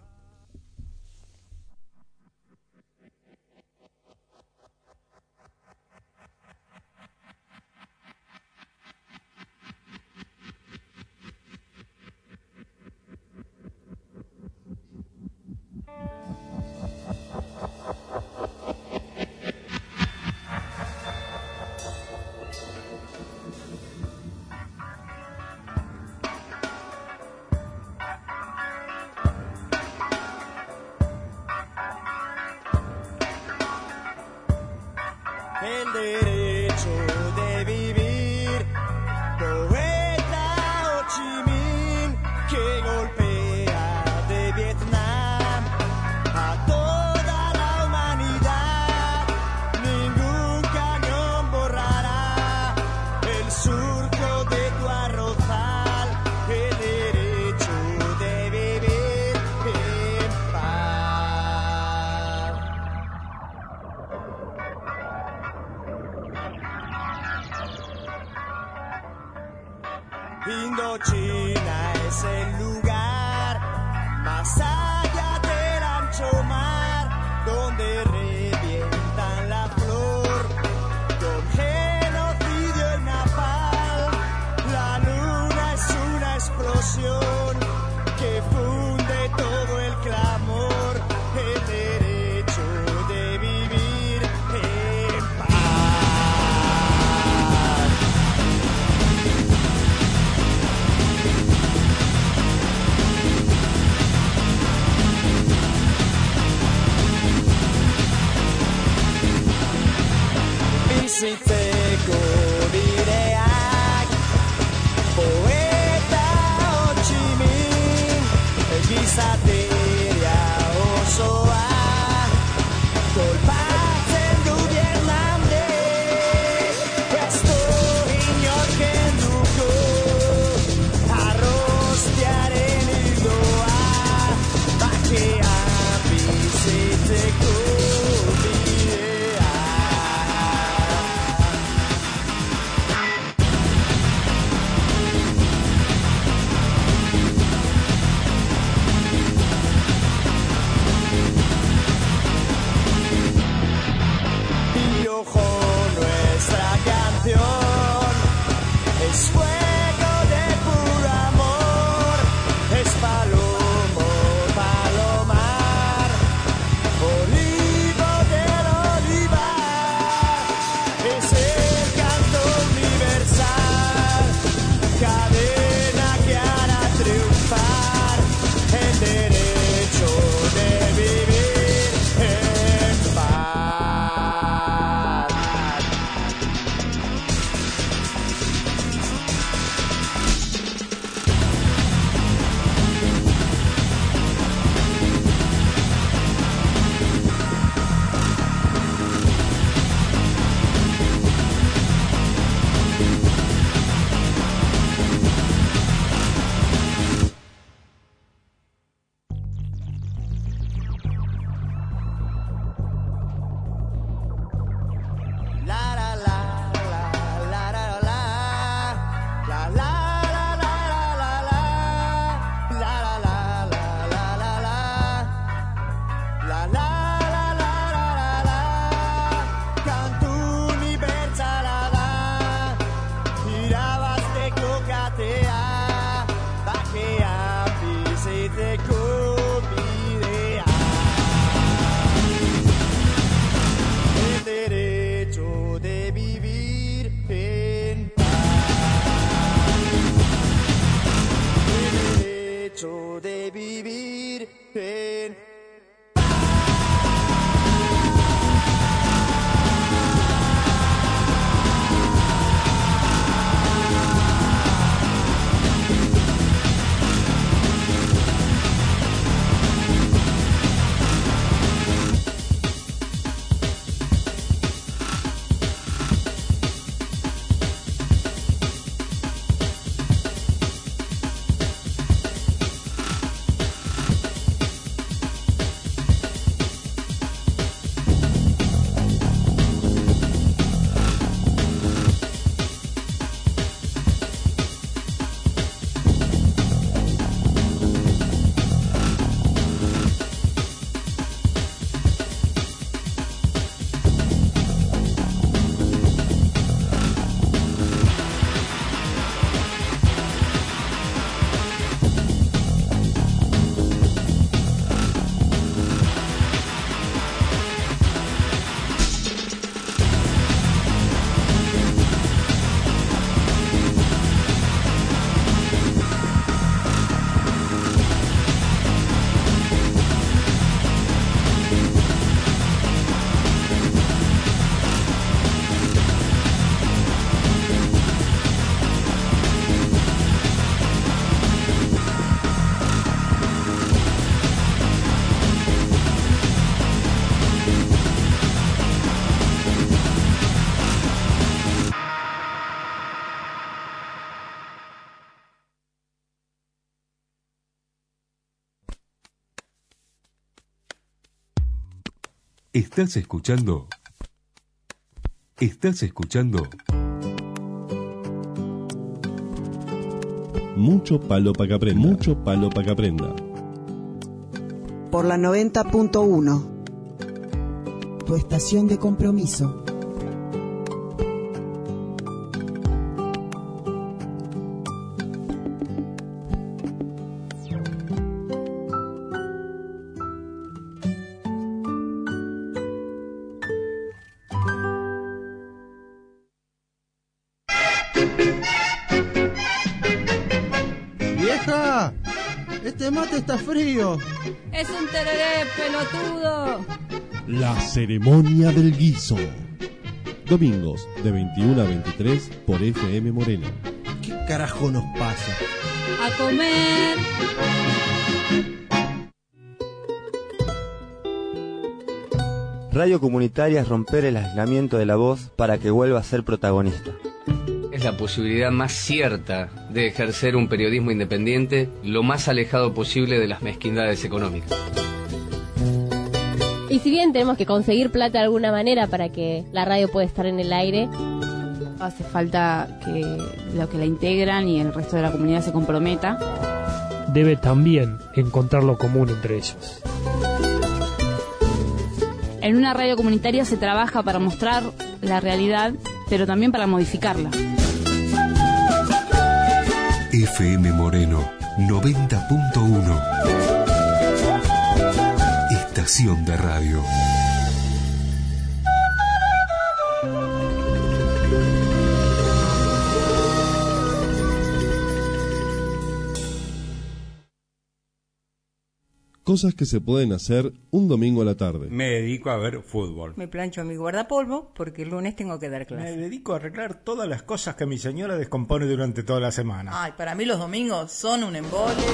El derecho de vivir, poeta Ho Chi Minh, que golpea de Vietnam a toda la humanidad. Ningún cañón borrará el surco de tu arrozal. El derecho de vivir en paz. Indochina es el lugar más allá del ancho mar, donde revientan la flor con genocidio y napalm. La luna es una explosión que funde todo el clamor. El derecho de vivir en paz. Bizitzeko bideak, poeta Ho Chi Minh. ¿Estás escuchando? ¿Estás escuchando? Mucho palo para que aprenda. Mucho palo para que aprenda. Por la 90.1. Tu estación de compromiso. ¡Vieja! ¡Este mate está frío! ¡Es un tereré, pelotudo! La ceremonia del guiso. Domingos de 21 a 23 por FM Moreno. ¿Qué carajo nos pasa? ¡A comer! Radio comunitaria es romper el aislamiento de la voz para que vuelva a ser protagonista. Es la posibilidad más cierta de ejercer un periodismo independiente lo más alejado posible de las mezquindades económicas. Y si bien tenemos que conseguir plata de alguna manera para que la radio pueda estar en el aire, hace falta que los que la integran y el resto de la comunidad se comprometa. Debe también encontrar lo común entre ellos. En una radio comunitaria se trabaja para mostrar la realidad, pero también para modificarla. FM Moreno 90.1. Estación de radio. Cosas que se pueden hacer un domingo a la tarde. Me dedico a ver fútbol. Me plancho mi guardapolvo porque el lunes tengo que dar clase. Me dedico a arreglar todas las cosas que mi señora descompone durante toda la semana. Ay, para mí los domingos son un embole.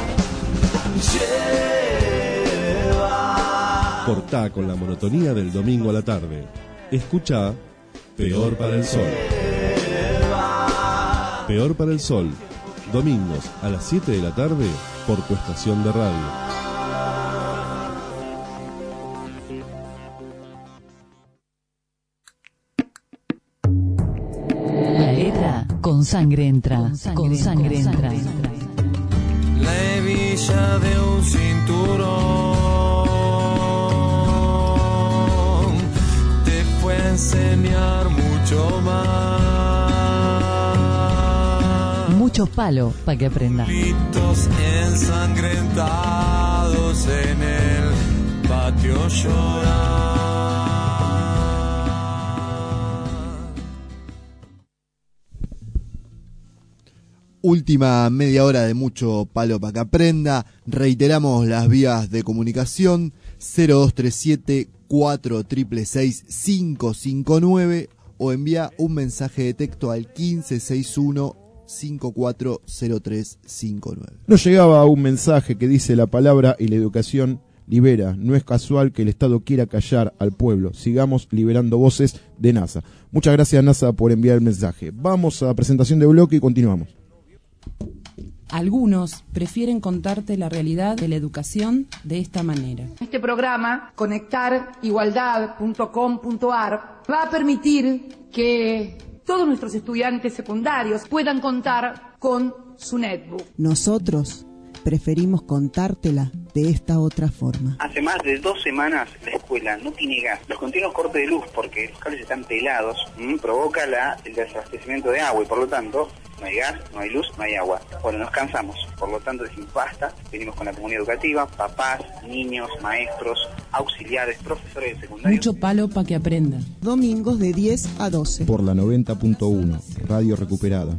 Cortá con la monotonía del domingo a la tarde. Escuchá Peor para el Sol. Peor para el Sol. Domingos a las 7 de la tarde por tu estación de radio. Con sangre entra, con sangre entra. La hebilla de un cinturón te fue a enseñar mucho más. Mucho palo para que aprenda. Gritos ensangrentados en el patio lloran. Última media hora de mucho palo para que aprenda. Reiteramos las vías de comunicación: 0237 4666 559 o envía un mensaje de texto al 1561 540359. Nos llegaba un mensaje que dice: la palabra y la educación libera. No es casual que el Estado quiera callar al pueblo. Sigamos liberando voces, de NASA. Muchas gracias, NASA, por enviar el mensaje. Vamos a la presentación de bloque y continuamos. Algunos prefieren contarte la realidad de la educación de esta manera. Este programa, conectarigualdad.com.ar, va a permitir que todos nuestros estudiantes secundarios puedan contar con su netbook. Nosotros preferimos contártela de esta otra forma. Hace más de 2 semanas la escuela no tiene gas. Los continuos cortes de luz, porque los cables están pelados, provoca el desabastecimiento de agua y por lo tanto no hay gas, no hay luz, no hay agua. Bueno, nos cansamos, por lo tanto decimos basta. Venimos con la comunidad educativa, papás, niños, maestros, auxiliares, profesores de secundaria. Mucho palo para que aprenda. Domingos de 10 a 12. Por la 90.1, Radio Recuperada.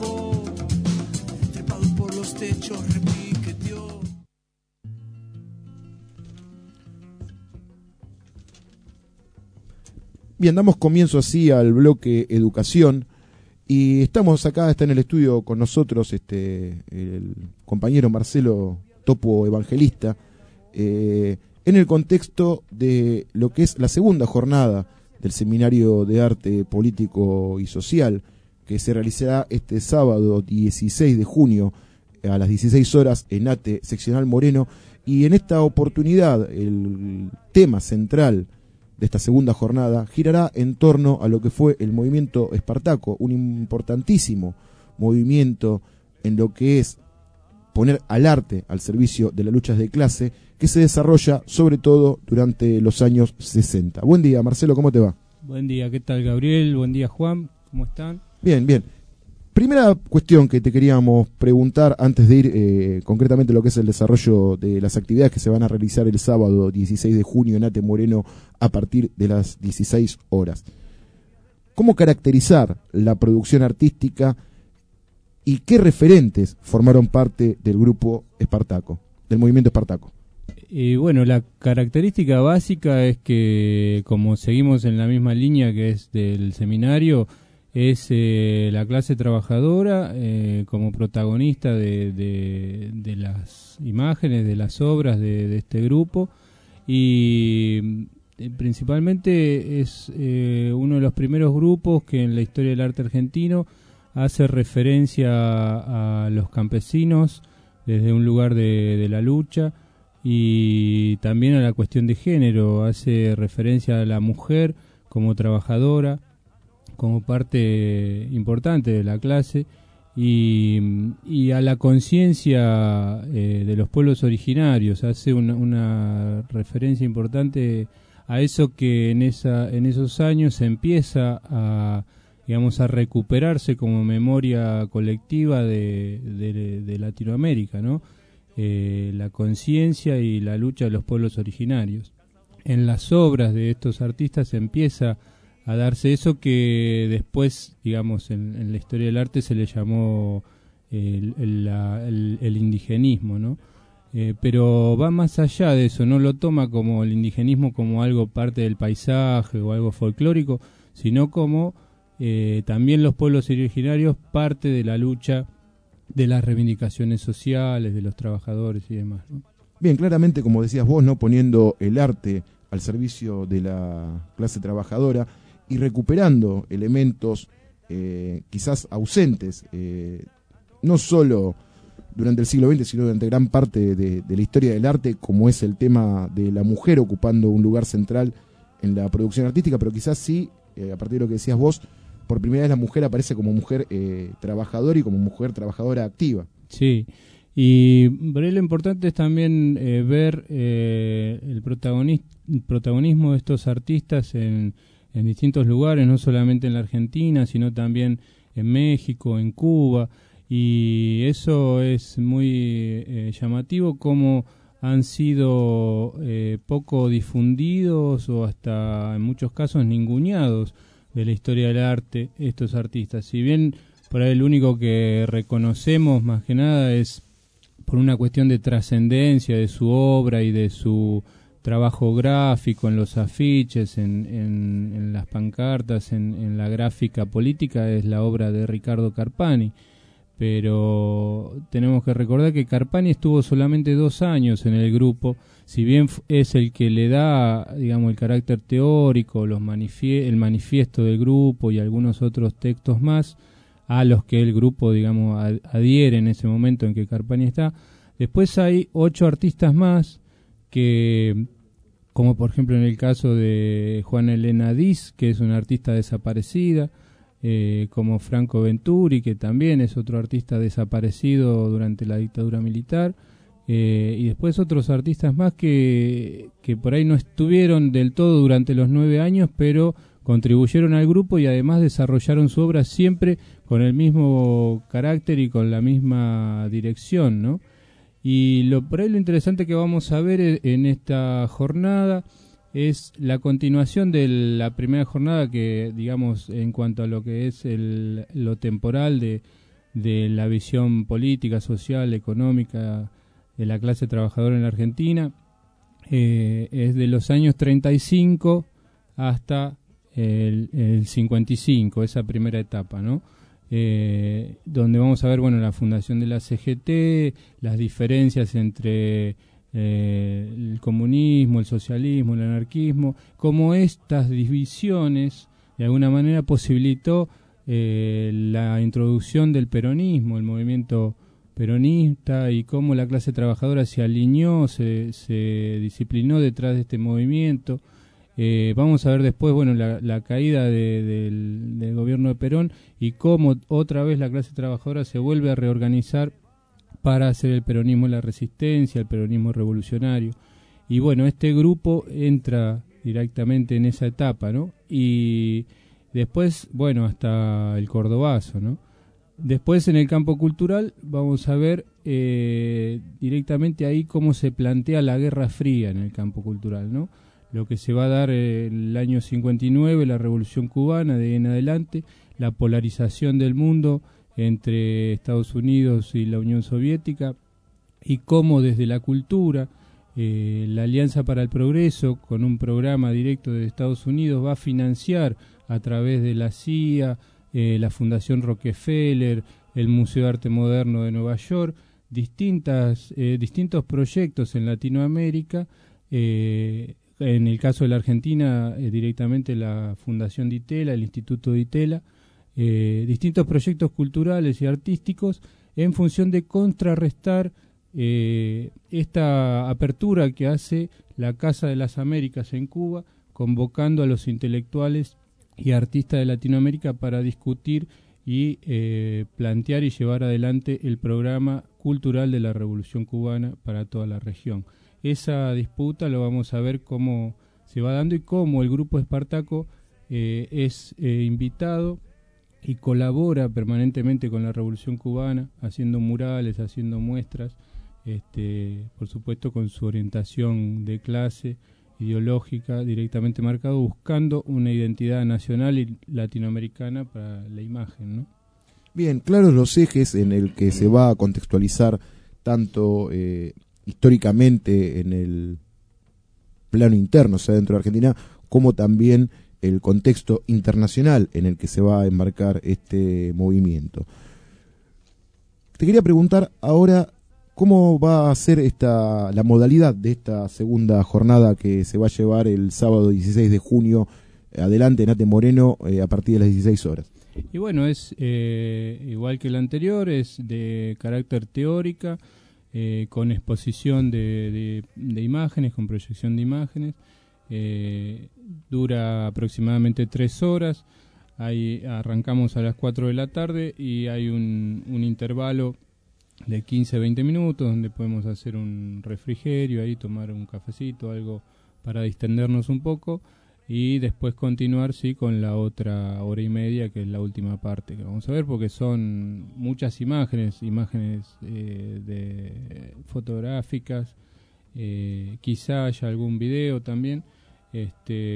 Por los techos, repiqueteó. Bien, damos comienzo así al bloque Educación. Y estamos acá, está en el estudio con nosotros el compañero Marcelo Topo Evangelista, en el contexto de lo que es la segunda jornada del Seminario de Arte Político y Social, que se realizará este sábado 16 de junio a las 16 horas en ATE Seccional Moreno. Y en esta oportunidad el tema central de esta segunda jornada girará en torno a lo que fue el movimiento Espartaco, un importantísimo movimiento en lo que es poner al arte al servicio de las luchas de clase, que se desarrolla sobre todo durante los años 60. Buen día, Marcelo, ¿cómo te va? Buen día, ¿qué tal, Gabriel? Buen día, Juan, ¿cómo están? Bien, bien. Primera cuestión que te queríamos preguntar antes de ir concretamente a lo que es el desarrollo de las actividades que se van a realizar el sábado 16 de junio en ATE Moreno a partir de las 16 horas. ¿Cómo caracterizar la producción artística y qué referentes formaron parte del grupo Espartaco, del movimiento Espartaco? Bueno, la característica básica es que, como seguimos en la misma línea que es del seminario, es la clase trabajadora como protagonista de las imágenes, de las obras de este grupo, y principalmente es uno de los primeros grupos que en la historia del arte argentino hace referencia a los campesinos desde un lugar de la lucha, y también a la cuestión de género, hace referencia a la mujer como trabajadora, como parte importante de la clase, y a la conciencia de los pueblos originarios. Hace una referencia importante a eso que en esos años se empieza a recuperarse como memoria colectiva de Latinoamérica, ¿no? La conciencia y la lucha de los pueblos originarios. En las obras de estos artistas se empieza a darse eso que después, en la historia del arte se le llamó el indigenismo, ¿no? Pero va más allá de eso, no lo toma como el indigenismo como algo parte del paisaje o algo folclórico, sino como también los pueblos originarios parte de la lucha de las reivindicaciones sociales, de los trabajadores y demás, ¿no? Bien, claramente, como decías vos, ¿no? Poniendo el arte al servicio de la clase trabajadora y recuperando elementos quizás ausentes, no solo durante el siglo XX, sino durante gran parte de la historia del arte, como es el tema de la mujer ocupando un lugar central en la producción artística, pero quizás sí, a partir de lo que decías vos, por primera vez la mujer aparece como mujer trabajadora y como mujer trabajadora activa. Sí, y lo importante es también ver el protagonismo de estos artistas en distintos lugares, no solamente en la Argentina, sino también en México, en Cuba, y eso es muy llamativo, cómo han sido poco difundidos o hasta en muchos casos ninguneados de la historia del arte estos artistas. Si bien por ahí el único que reconocemos más que nada es por una cuestión de trascendencia de su obra y de su trabajo gráfico en los afiches, en las pancartas, en la gráfica política, es la obra de Ricardo Carpani. Pero tenemos que recordar que Carpani estuvo solamente 2 años en el grupo, si bien es el que le da, digamos, el carácter teórico, el manifiesto del grupo y algunos otros textos más a los que el grupo, digamos, adhiere en ese momento en que Carpani está. Después hay 8 artistas más que, como por ejemplo en el caso de Juana Elena Diz, que es una artista desaparecida, como Franco Venturi, que también es otro artista desaparecido durante la dictadura militar, y después otros artistas más que por ahí no estuvieron del todo durante los 9 años, pero contribuyeron al grupo y además desarrollaron su obra siempre con el mismo carácter y con la misma dirección, ¿no? Y por ahí lo interesante que vamos a ver en esta jornada es la continuación de la primera jornada, que, digamos, en cuanto a lo que es lo temporal de la visión política, social, económica de la clase trabajadora en la Argentina, es de los años 35 hasta el 55, esa primera etapa, ¿no? Donde vamos a ver, bueno, la fundación de la CGT, las diferencias entre el comunismo, el socialismo, el anarquismo, cómo estas divisiones de alguna manera posibilitó la introducción del peronismo, el movimiento peronista, y cómo la clase trabajadora se alineó, se disciplinó detrás de este movimiento. Vamos a ver después, bueno, la caída del gobierno de Perón y cómo otra vez la clase trabajadora se vuelve a reorganizar para hacer el peronismo la resistencia, el peronismo revolucionario. Y bueno, este grupo entra directamente en esa etapa, ¿no? Y después, bueno, hasta el cordobazo, ¿no? Después en el campo cultural vamos a ver directamente ahí cómo se plantea la Guerra Fría en el campo cultural, ¿no? Lo que se va a dar en el año 59, la Revolución Cubana, de ahí en adelante, la polarización del mundo entre Estados Unidos y la Unión Soviética, y cómo desde la cultura, la Alianza para el Progreso, con un programa directo de Estados Unidos, va a financiar a través de la CIA, la Fundación Rockefeller, el Museo de Arte Moderno de Nueva York, distintos proyectos en Latinoamérica. En el caso de la Argentina, directamente la Fundación Di Tella, el Instituto Di Tella, distintos proyectos culturales y artísticos en función de contrarrestar esta apertura que hace la Casa de las Américas en Cuba, convocando a los intelectuales y artistas de Latinoamérica para discutir y plantear y llevar adelante el programa cultural de la Revolución Cubana para toda la región. Esa disputa lo vamos a ver cómo se va dando y cómo el Grupo Espartaco es invitado y colabora permanentemente con la Revolución Cubana, haciendo murales, haciendo muestras, por supuesto con su orientación de clase, ideológica, directamente marcado, buscando una identidad nacional y latinoamericana para la imagen, ¿no? Bien, claros los ejes en el que se va a contextualizar tanto históricamente en el plano interno, o sea, dentro de Argentina, como también el contexto internacional en el que se va a enmarcar este movimiento. Te quería preguntar ahora cómo va a ser la modalidad de esta segunda jornada que se va a llevar el sábado 16 de junio adelante en Ate Moreno a partir de las 16 horas. Y bueno, es igual que el anterior, es de carácter teórica, con exposición de imágenes, con proyección de imágenes. Dura aproximadamente 3 horas. Ahí arrancamos a las 4 de la tarde y hay un intervalo de 15-20 minutos donde podemos hacer un refrigerio, ahí tomar un cafecito, algo para distendernos un poco, y después continuar con la otra hora y media, que es la última parte que vamos a ver, porque son muchas imágenes de fotográficas, quizá haya algún video también,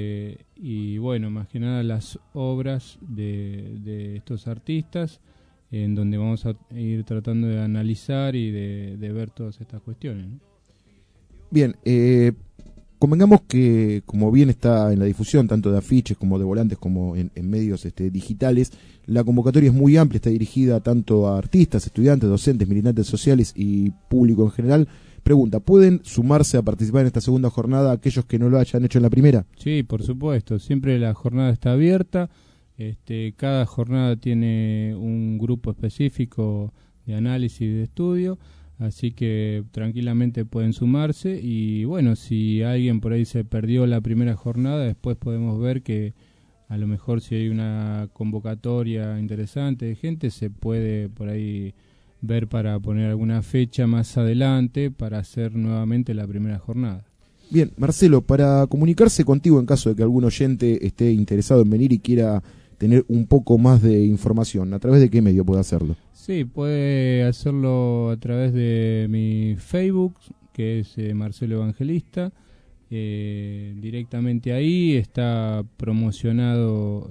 y bueno, más que nada las obras de estos artistas, en donde vamos a ir tratando de analizar y de ver todas estas cuestiones, ¿no? Bien, convengamos que, como bien está en la difusión, tanto de afiches como de volantes, como en medios digitales, la convocatoria es muy amplia, está dirigida tanto a artistas, estudiantes, docentes, militantes sociales y público en general. Pregunta, ¿pueden sumarse a participar en esta segunda jornada aquellos que no lo hayan hecho en la primera? Sí, por supuesto, siempre la jornada está abierta, cada jornada tiene un grupo específico de análisis y de estudio, así que tranquilamente pueden sumarse y bueno, si alguien por ahí se perdió la primera jornada, después podemos ver que a lo mejor si hay una convocatoria interesante de gente, se puede por ahí ver para poner alguna fecha más adelante para hacer nuevamente la primera jornada. Bien, Marcelo, para comunicarse contigo en caso de que algún oyente esté interesado en venir y quiera tener un poco más de información, ¿a través de qué medio puede hacerlo? Sí, puede hacerlo a través de mi Facebook, que es Marcelo Evangelista. Directamente ahí está promocionado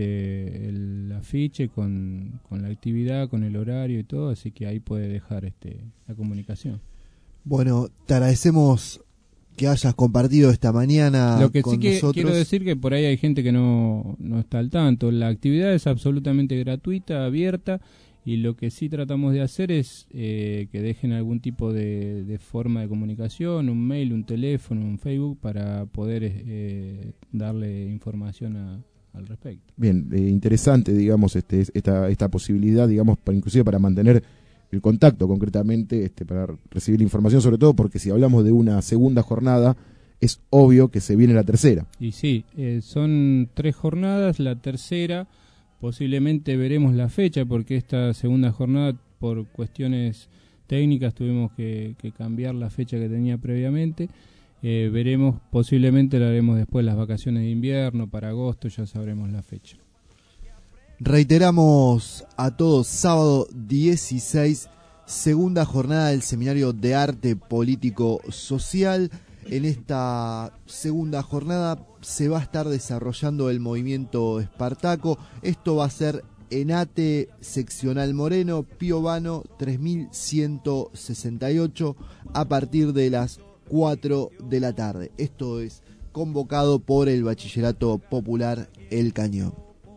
el afiche con la actividad, con el horario y todo, así que ahí puede dejar la comunicación. Bueno, te agradecemos que hayas compartido esta mañana Lo que con sí que nosotros. quiero decir que por ahí hay gente que no está al tanto. La actividad es absolutamente gratuita, abierta, y lo que sí tratamos de hacer es que dejen algún tipo de forma de comunicación, un mail, un teléfono, un Facebook, para poder darle información al respecto. Bien, interesante, digamos, esta posibilidad, digamos, inclusive para mantener el contacto concretamente, para recibir información, sobre todo porque si hablamos de una segunda jornada, es obvio que se viene la tercera. Y sí, son 3 jornadas, la tercera posiblemente veremos la fecha, porque esta segunda jornada, por cuestiones técnicas, tuvimos que cambiar la fecha que tenía previamente. Veremos, posiblemente la haremos después de las vacaciones de invierno, para agosto ya sabremos la fecha. Reiteramos a todos, sábado 16, segunda jornada del Seminario de Arte Político Social. En esta segunda jornada se va a estar desarrollando el movimiento Espartaco. Esto va a ser en ATE Seccional Moreno, Pío Bano 3168, a partir de las 4 de la tarde. Esto es convocado por el Bachillerato Popular El Cañón.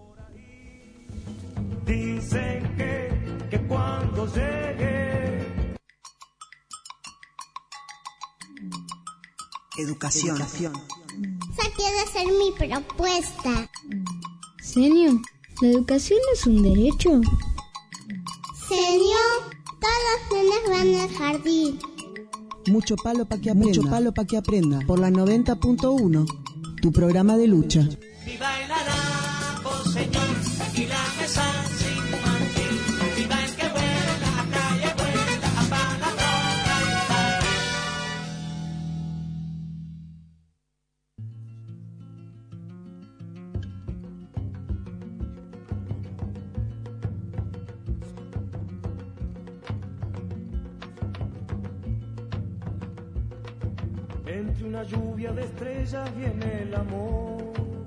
Dicen que cuando llegue Educación. Esa quiere ser mi propuesta. Señor, ¿la educación es un derecho? Señor, todos los nenes van al jardín. Mucho palo pa' que aprenda. Mucho palo pa' que aprenda. Por la 90.1, tu programa de lucha. viva el harapo, señor, y la mesa sin mantel. Viva el que vuela a calle, vuela a palabra. Entre una lluvia de estrellas viene el amor.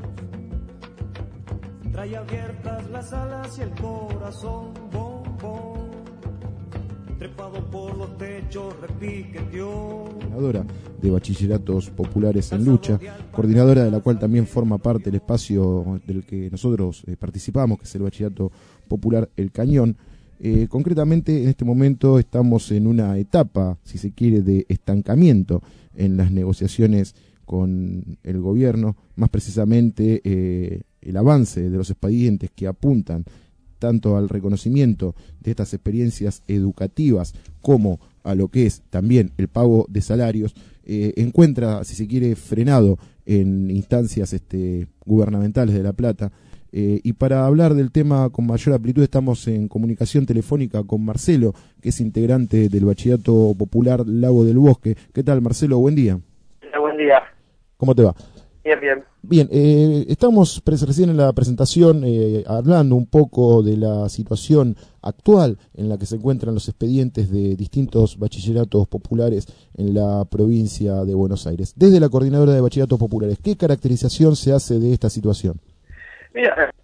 Trae abiertas las alas y el corazón, bombón. Trepado por los techos, repiqueteó. Coordinadora de Bachilleratos Populares en Lucha, coordinadora de la cual también forma parte el espacio del que nosotros participamos, que es el Bachillerato Popular El Cañón. Concretamente, en este momento estamos en una etapa, si se quiere, de estancamiento en las negociaciones con el gobierno, más precisamente el avance de los expedientes que apuntan tanto al reconocimiento de estas experiencias educativas como a lo que es también el pago de salarios, encuentra, si se quiere, frenado en instancias gubernamentales de La Plata. Y para hablar del tema con mayor amplitud estamos en comunicación telefónica con Marcelo, que es integrante del Bachillerato Popular Lago del Bosque. ¿Qué tal, Marcelo? Buen día. Buen día. ¿Cómo te va? Bien, bien. Bien, estamos recién en la presentación hablando un poco de la situación actual en la que se encuentran los expedientes de distintos bachilleratos populares en la provincia de Buenos Aires. Desde la Coordinadora de Bachilleratos Populares, ¿qué caracterización se hace de esta situación? Mira,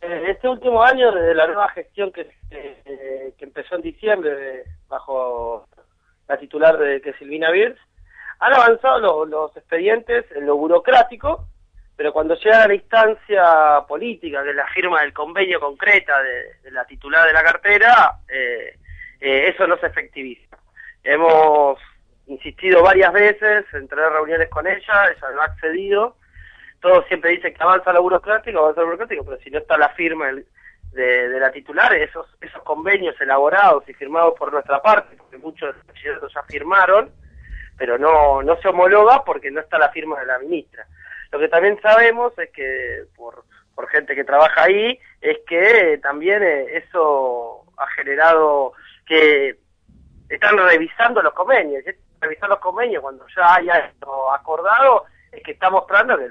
Este último año, desde la nueva gestión que empezó en diciembre bajo la titular que es Silvina Birz, han avanzado los expedientes en lo burocrático, pero cuando llega a la instancia política, que es la firma del convenio concreta de la titular de la cartera, eso no se efectiviza. Hemos insistido varias veces en tener reuniones con ella no ha accedido. Todos siempre dicen que avanza lo burocrático, pero si no está la firma de la titular, esos convenios elaborados y firmados por nuestra parte, porque muchos de los bachilleratos ya firmaron, pero no se homologa porque no está la firma de la ministra. Lo que también sabemos es que, por gente que trabaja ahí, es que también eso ha generado que están revisando los convenios. Revisar los convenios cuando ya haya esto acordado es que está mostrando que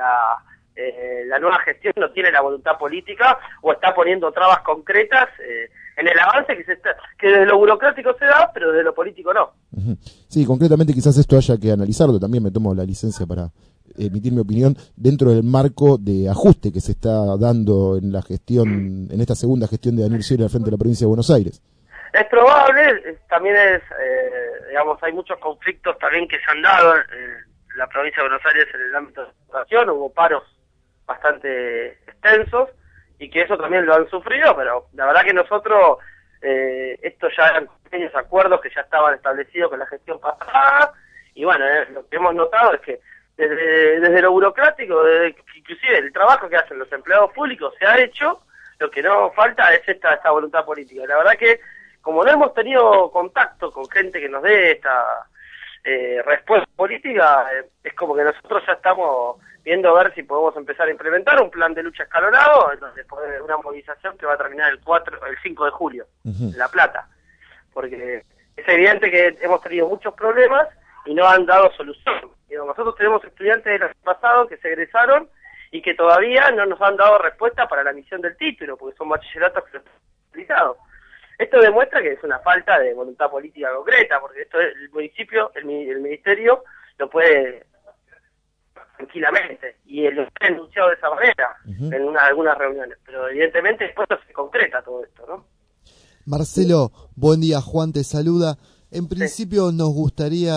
la nueva gestión no tiene la voluntad política o está poniendo trabas concretas en el avance que desde lo burocrático se da, pero desde lo político no. Sí, concretamente quizás esto haya que analizarlo. También me tomo la licencia para emitir mi opinión dentro del marco de ajuste que se está dando en la gestión, en esta segunda gestión de Daniel Scioli al frente de la provincia de Buenos Aires. Es probable, también digamos, hay muchos conflictos también que se han dado en la provincia de Buenos Aires en el ámbito de la educación, hubo paros bastante extensos y que eso también lo han sufrido, pero la verdad que nosotros, estos ya eran pequeños acuerdos que ya estaban establecidos con la gestión pasada, y bueno, lo que hemos notado es que desde lo burocrático, inclusive el trabajo que hacen los empleados públicos se ha hecho, lo que no falta es esta voluntad política. La verdad que como no hemos tenido contacto con gente que nos dé esta respuesta política, es como que nosotros ya estamos viendo a ver si podemos empezar a implementar un plan de lucha escalonado, entonces una movilización que va a terminar el 5 de julio, en La Plata, porque es evidente que hemos tenido muchos problemas y no han dado solución. Nosotros tenemos estudiantes del año pasado que se egresaron y que todavía no nos han dado respuesta para la emisión del título, porque son bachilleratos que no están utilizados. Esto demuestra que es una falta de voluntad política concreta, porque esto el municipio, el ministerio lo puede tranquilamente, y lo ha denunciado de esa manera en algunas reuniones, pero evidentemente después no se concreta todo esto, ¿no? Marcelo, buen día, Juan te saluda. En principio nos gustaría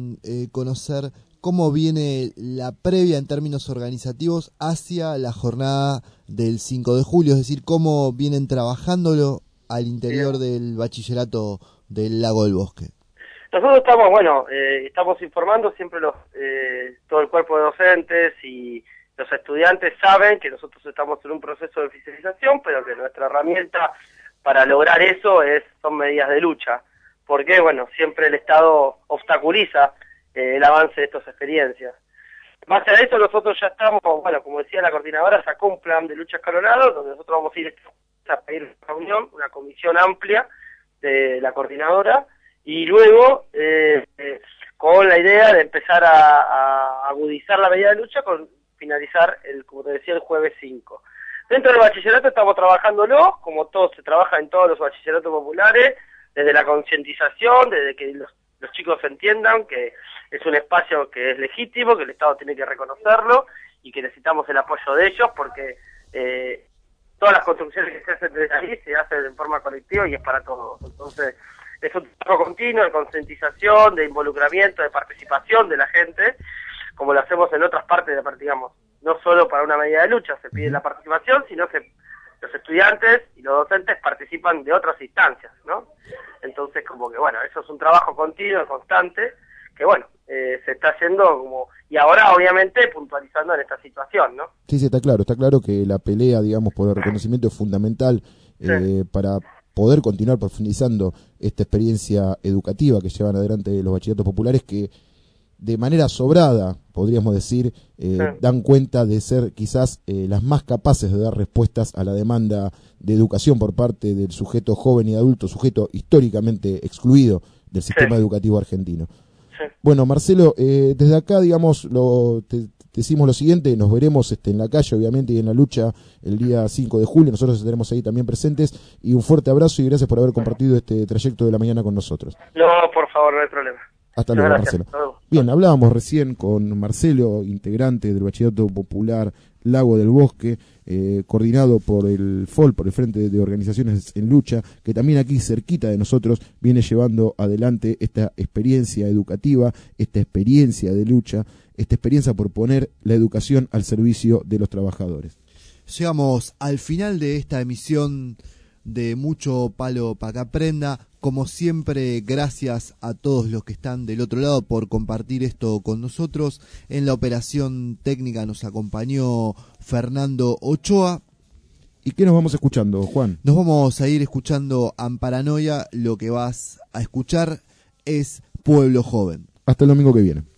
conocer cómo viene la previa en términos organizativos hacia la jornada del 5 de julio, es decir, cómo vienen trabajándolo al interior del bachillerato del Lago del Bosque. Nosotros estamos informando siempre todo el cuerpo de docentes y los estudiantes saben que nosotros estamos en un proceso de oficialización, pero que nuestra herramienta para lograr eso son medidas de lucha, porque siempre el Estado obstaculiza el avance de estas experiencias. Más allá de eso, nosotros ya estamos, como decía la coordinadora, sacó un plan de lucha escalonado, donde nosotros vamos a ir a pedir una reunión, una comisión amplia de la coordinadora, y luego con la idea de empezar a agudizar la medida de lucha con finalizar, como te decía, el jueves 5. Dentro del bachillerato estamos trabajándolo, como todo se trabaja en todos los bachilleratos populares, desde la concientización, desde que los chicos entiendan que es un espacio que es legítimo, que el Estado tiene que reconocerlo y que necesitamos el apoyo de ellos porque todas las construcciones que se hacen desde ahí se hacen en forma colectiva y es para todos. Entonces, es un trabajo continuo de concientización, de involucramiento, de participación de la gente, como lo hacemos en otras partes, digamos, no solo para una medida de lucha se pide la participación, sino que los estudiantes y los docentes participan de otras instancias, ¿no? Entonces, eso es un trabajo continuo, constante, que se está haciendo y ahora obviamente puntualizando en esta situación, ¿no? Sí, está claro que la pelea, digamos, por el reconocimiento es fundamental para poder continuar profundizando esta experiencia educativa que llevan adelante los bachilleratos populares que de manera sobrada, podríamos decir, dan cuenta de ser quizás las más capaces de dar respuestas a la demanda de educación por parte del sujeto joven y adulto, sujeto históricamente excluido del sistema educativo argentino. Bueno, Marcelo, desde acá, digamos, te decimos lo siguiente, nos veremos en la calle, obviamente, y en la lucha el día 5 de julio, nosotros estaremos ahí también presentes, y un fuerte abrazo y gracias por haber compartido este trayecto de la mañana con nosotros. No, por favor, no hay problema. Hasta luego, Marcelo. Bien, hablábamos recién con Marcelo, integrante del Bachillerato Popular Lago del Bosque, coordinado por el FOL, por el Frente de Organizaciones en Lucha, que también aquí cerquita de nosotros viene llevando adelante esta experiencia educativa, esta experiencia de lucha, esta experiencia por poner la educación al servicio de los trabajadores. Llegamos al final de esta emisión de Mucho Palo Pa' Que Aprenda. Como siempre, gracias a todos los que están del otro lado por compartir esto con nosotros. En la operación técnica nos acompañó Fernando Ochoa. ¿Y qué nos vamos escuchando, Juan? Nos vamos a ir escuchando Amparanoia. Lo que vas a escuchar es Pueblo Joven. Hasta el domingo que viene.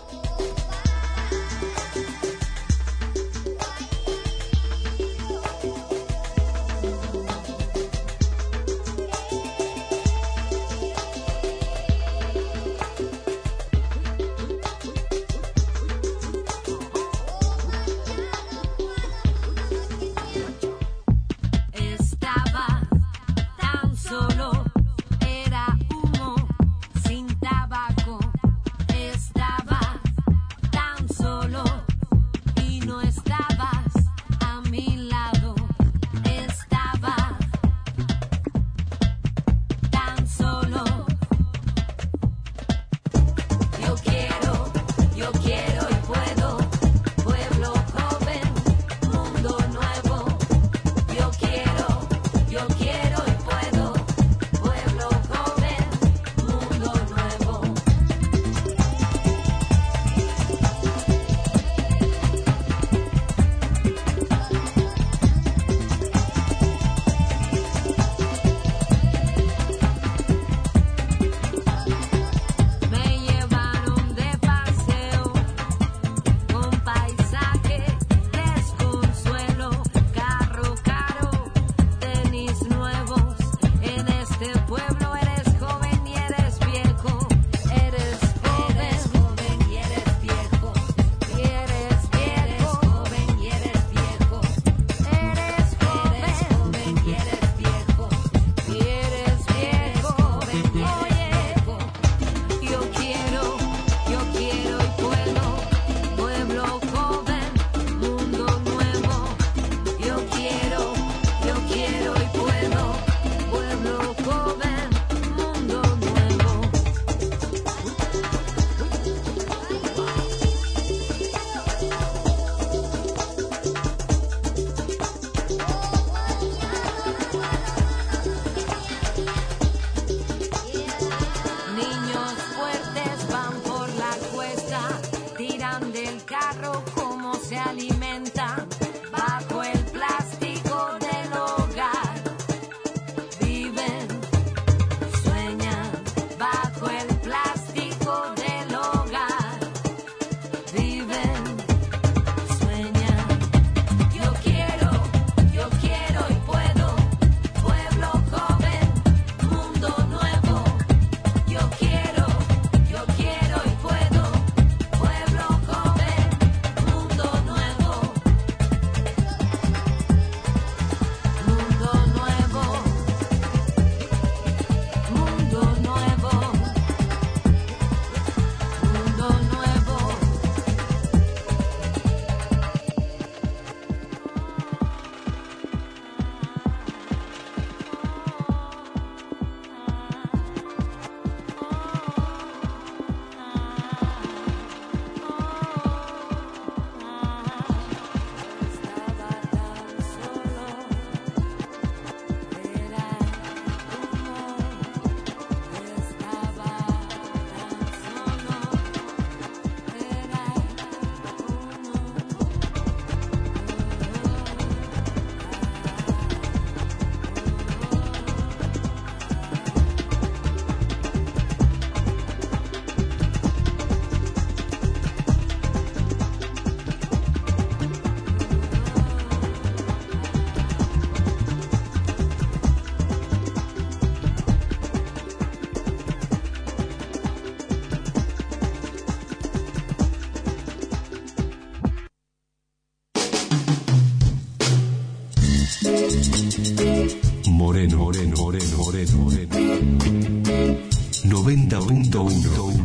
Moreno.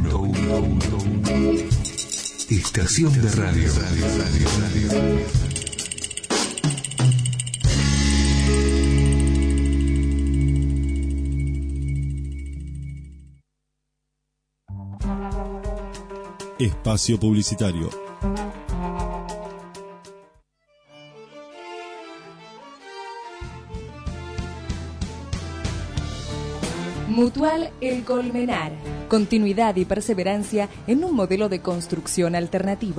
90.1. Estación de radio. Espacio publicitario. Mutual El Colmenar. Continuidad y perseverancia en un modelo de construcción alternativo.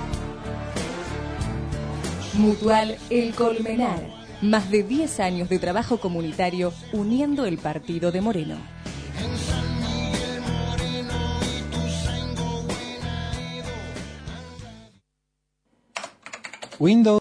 Mutual El Colmenar. Más de 10 años de trabajo comunitario uniendo el partido de Moreno. Windows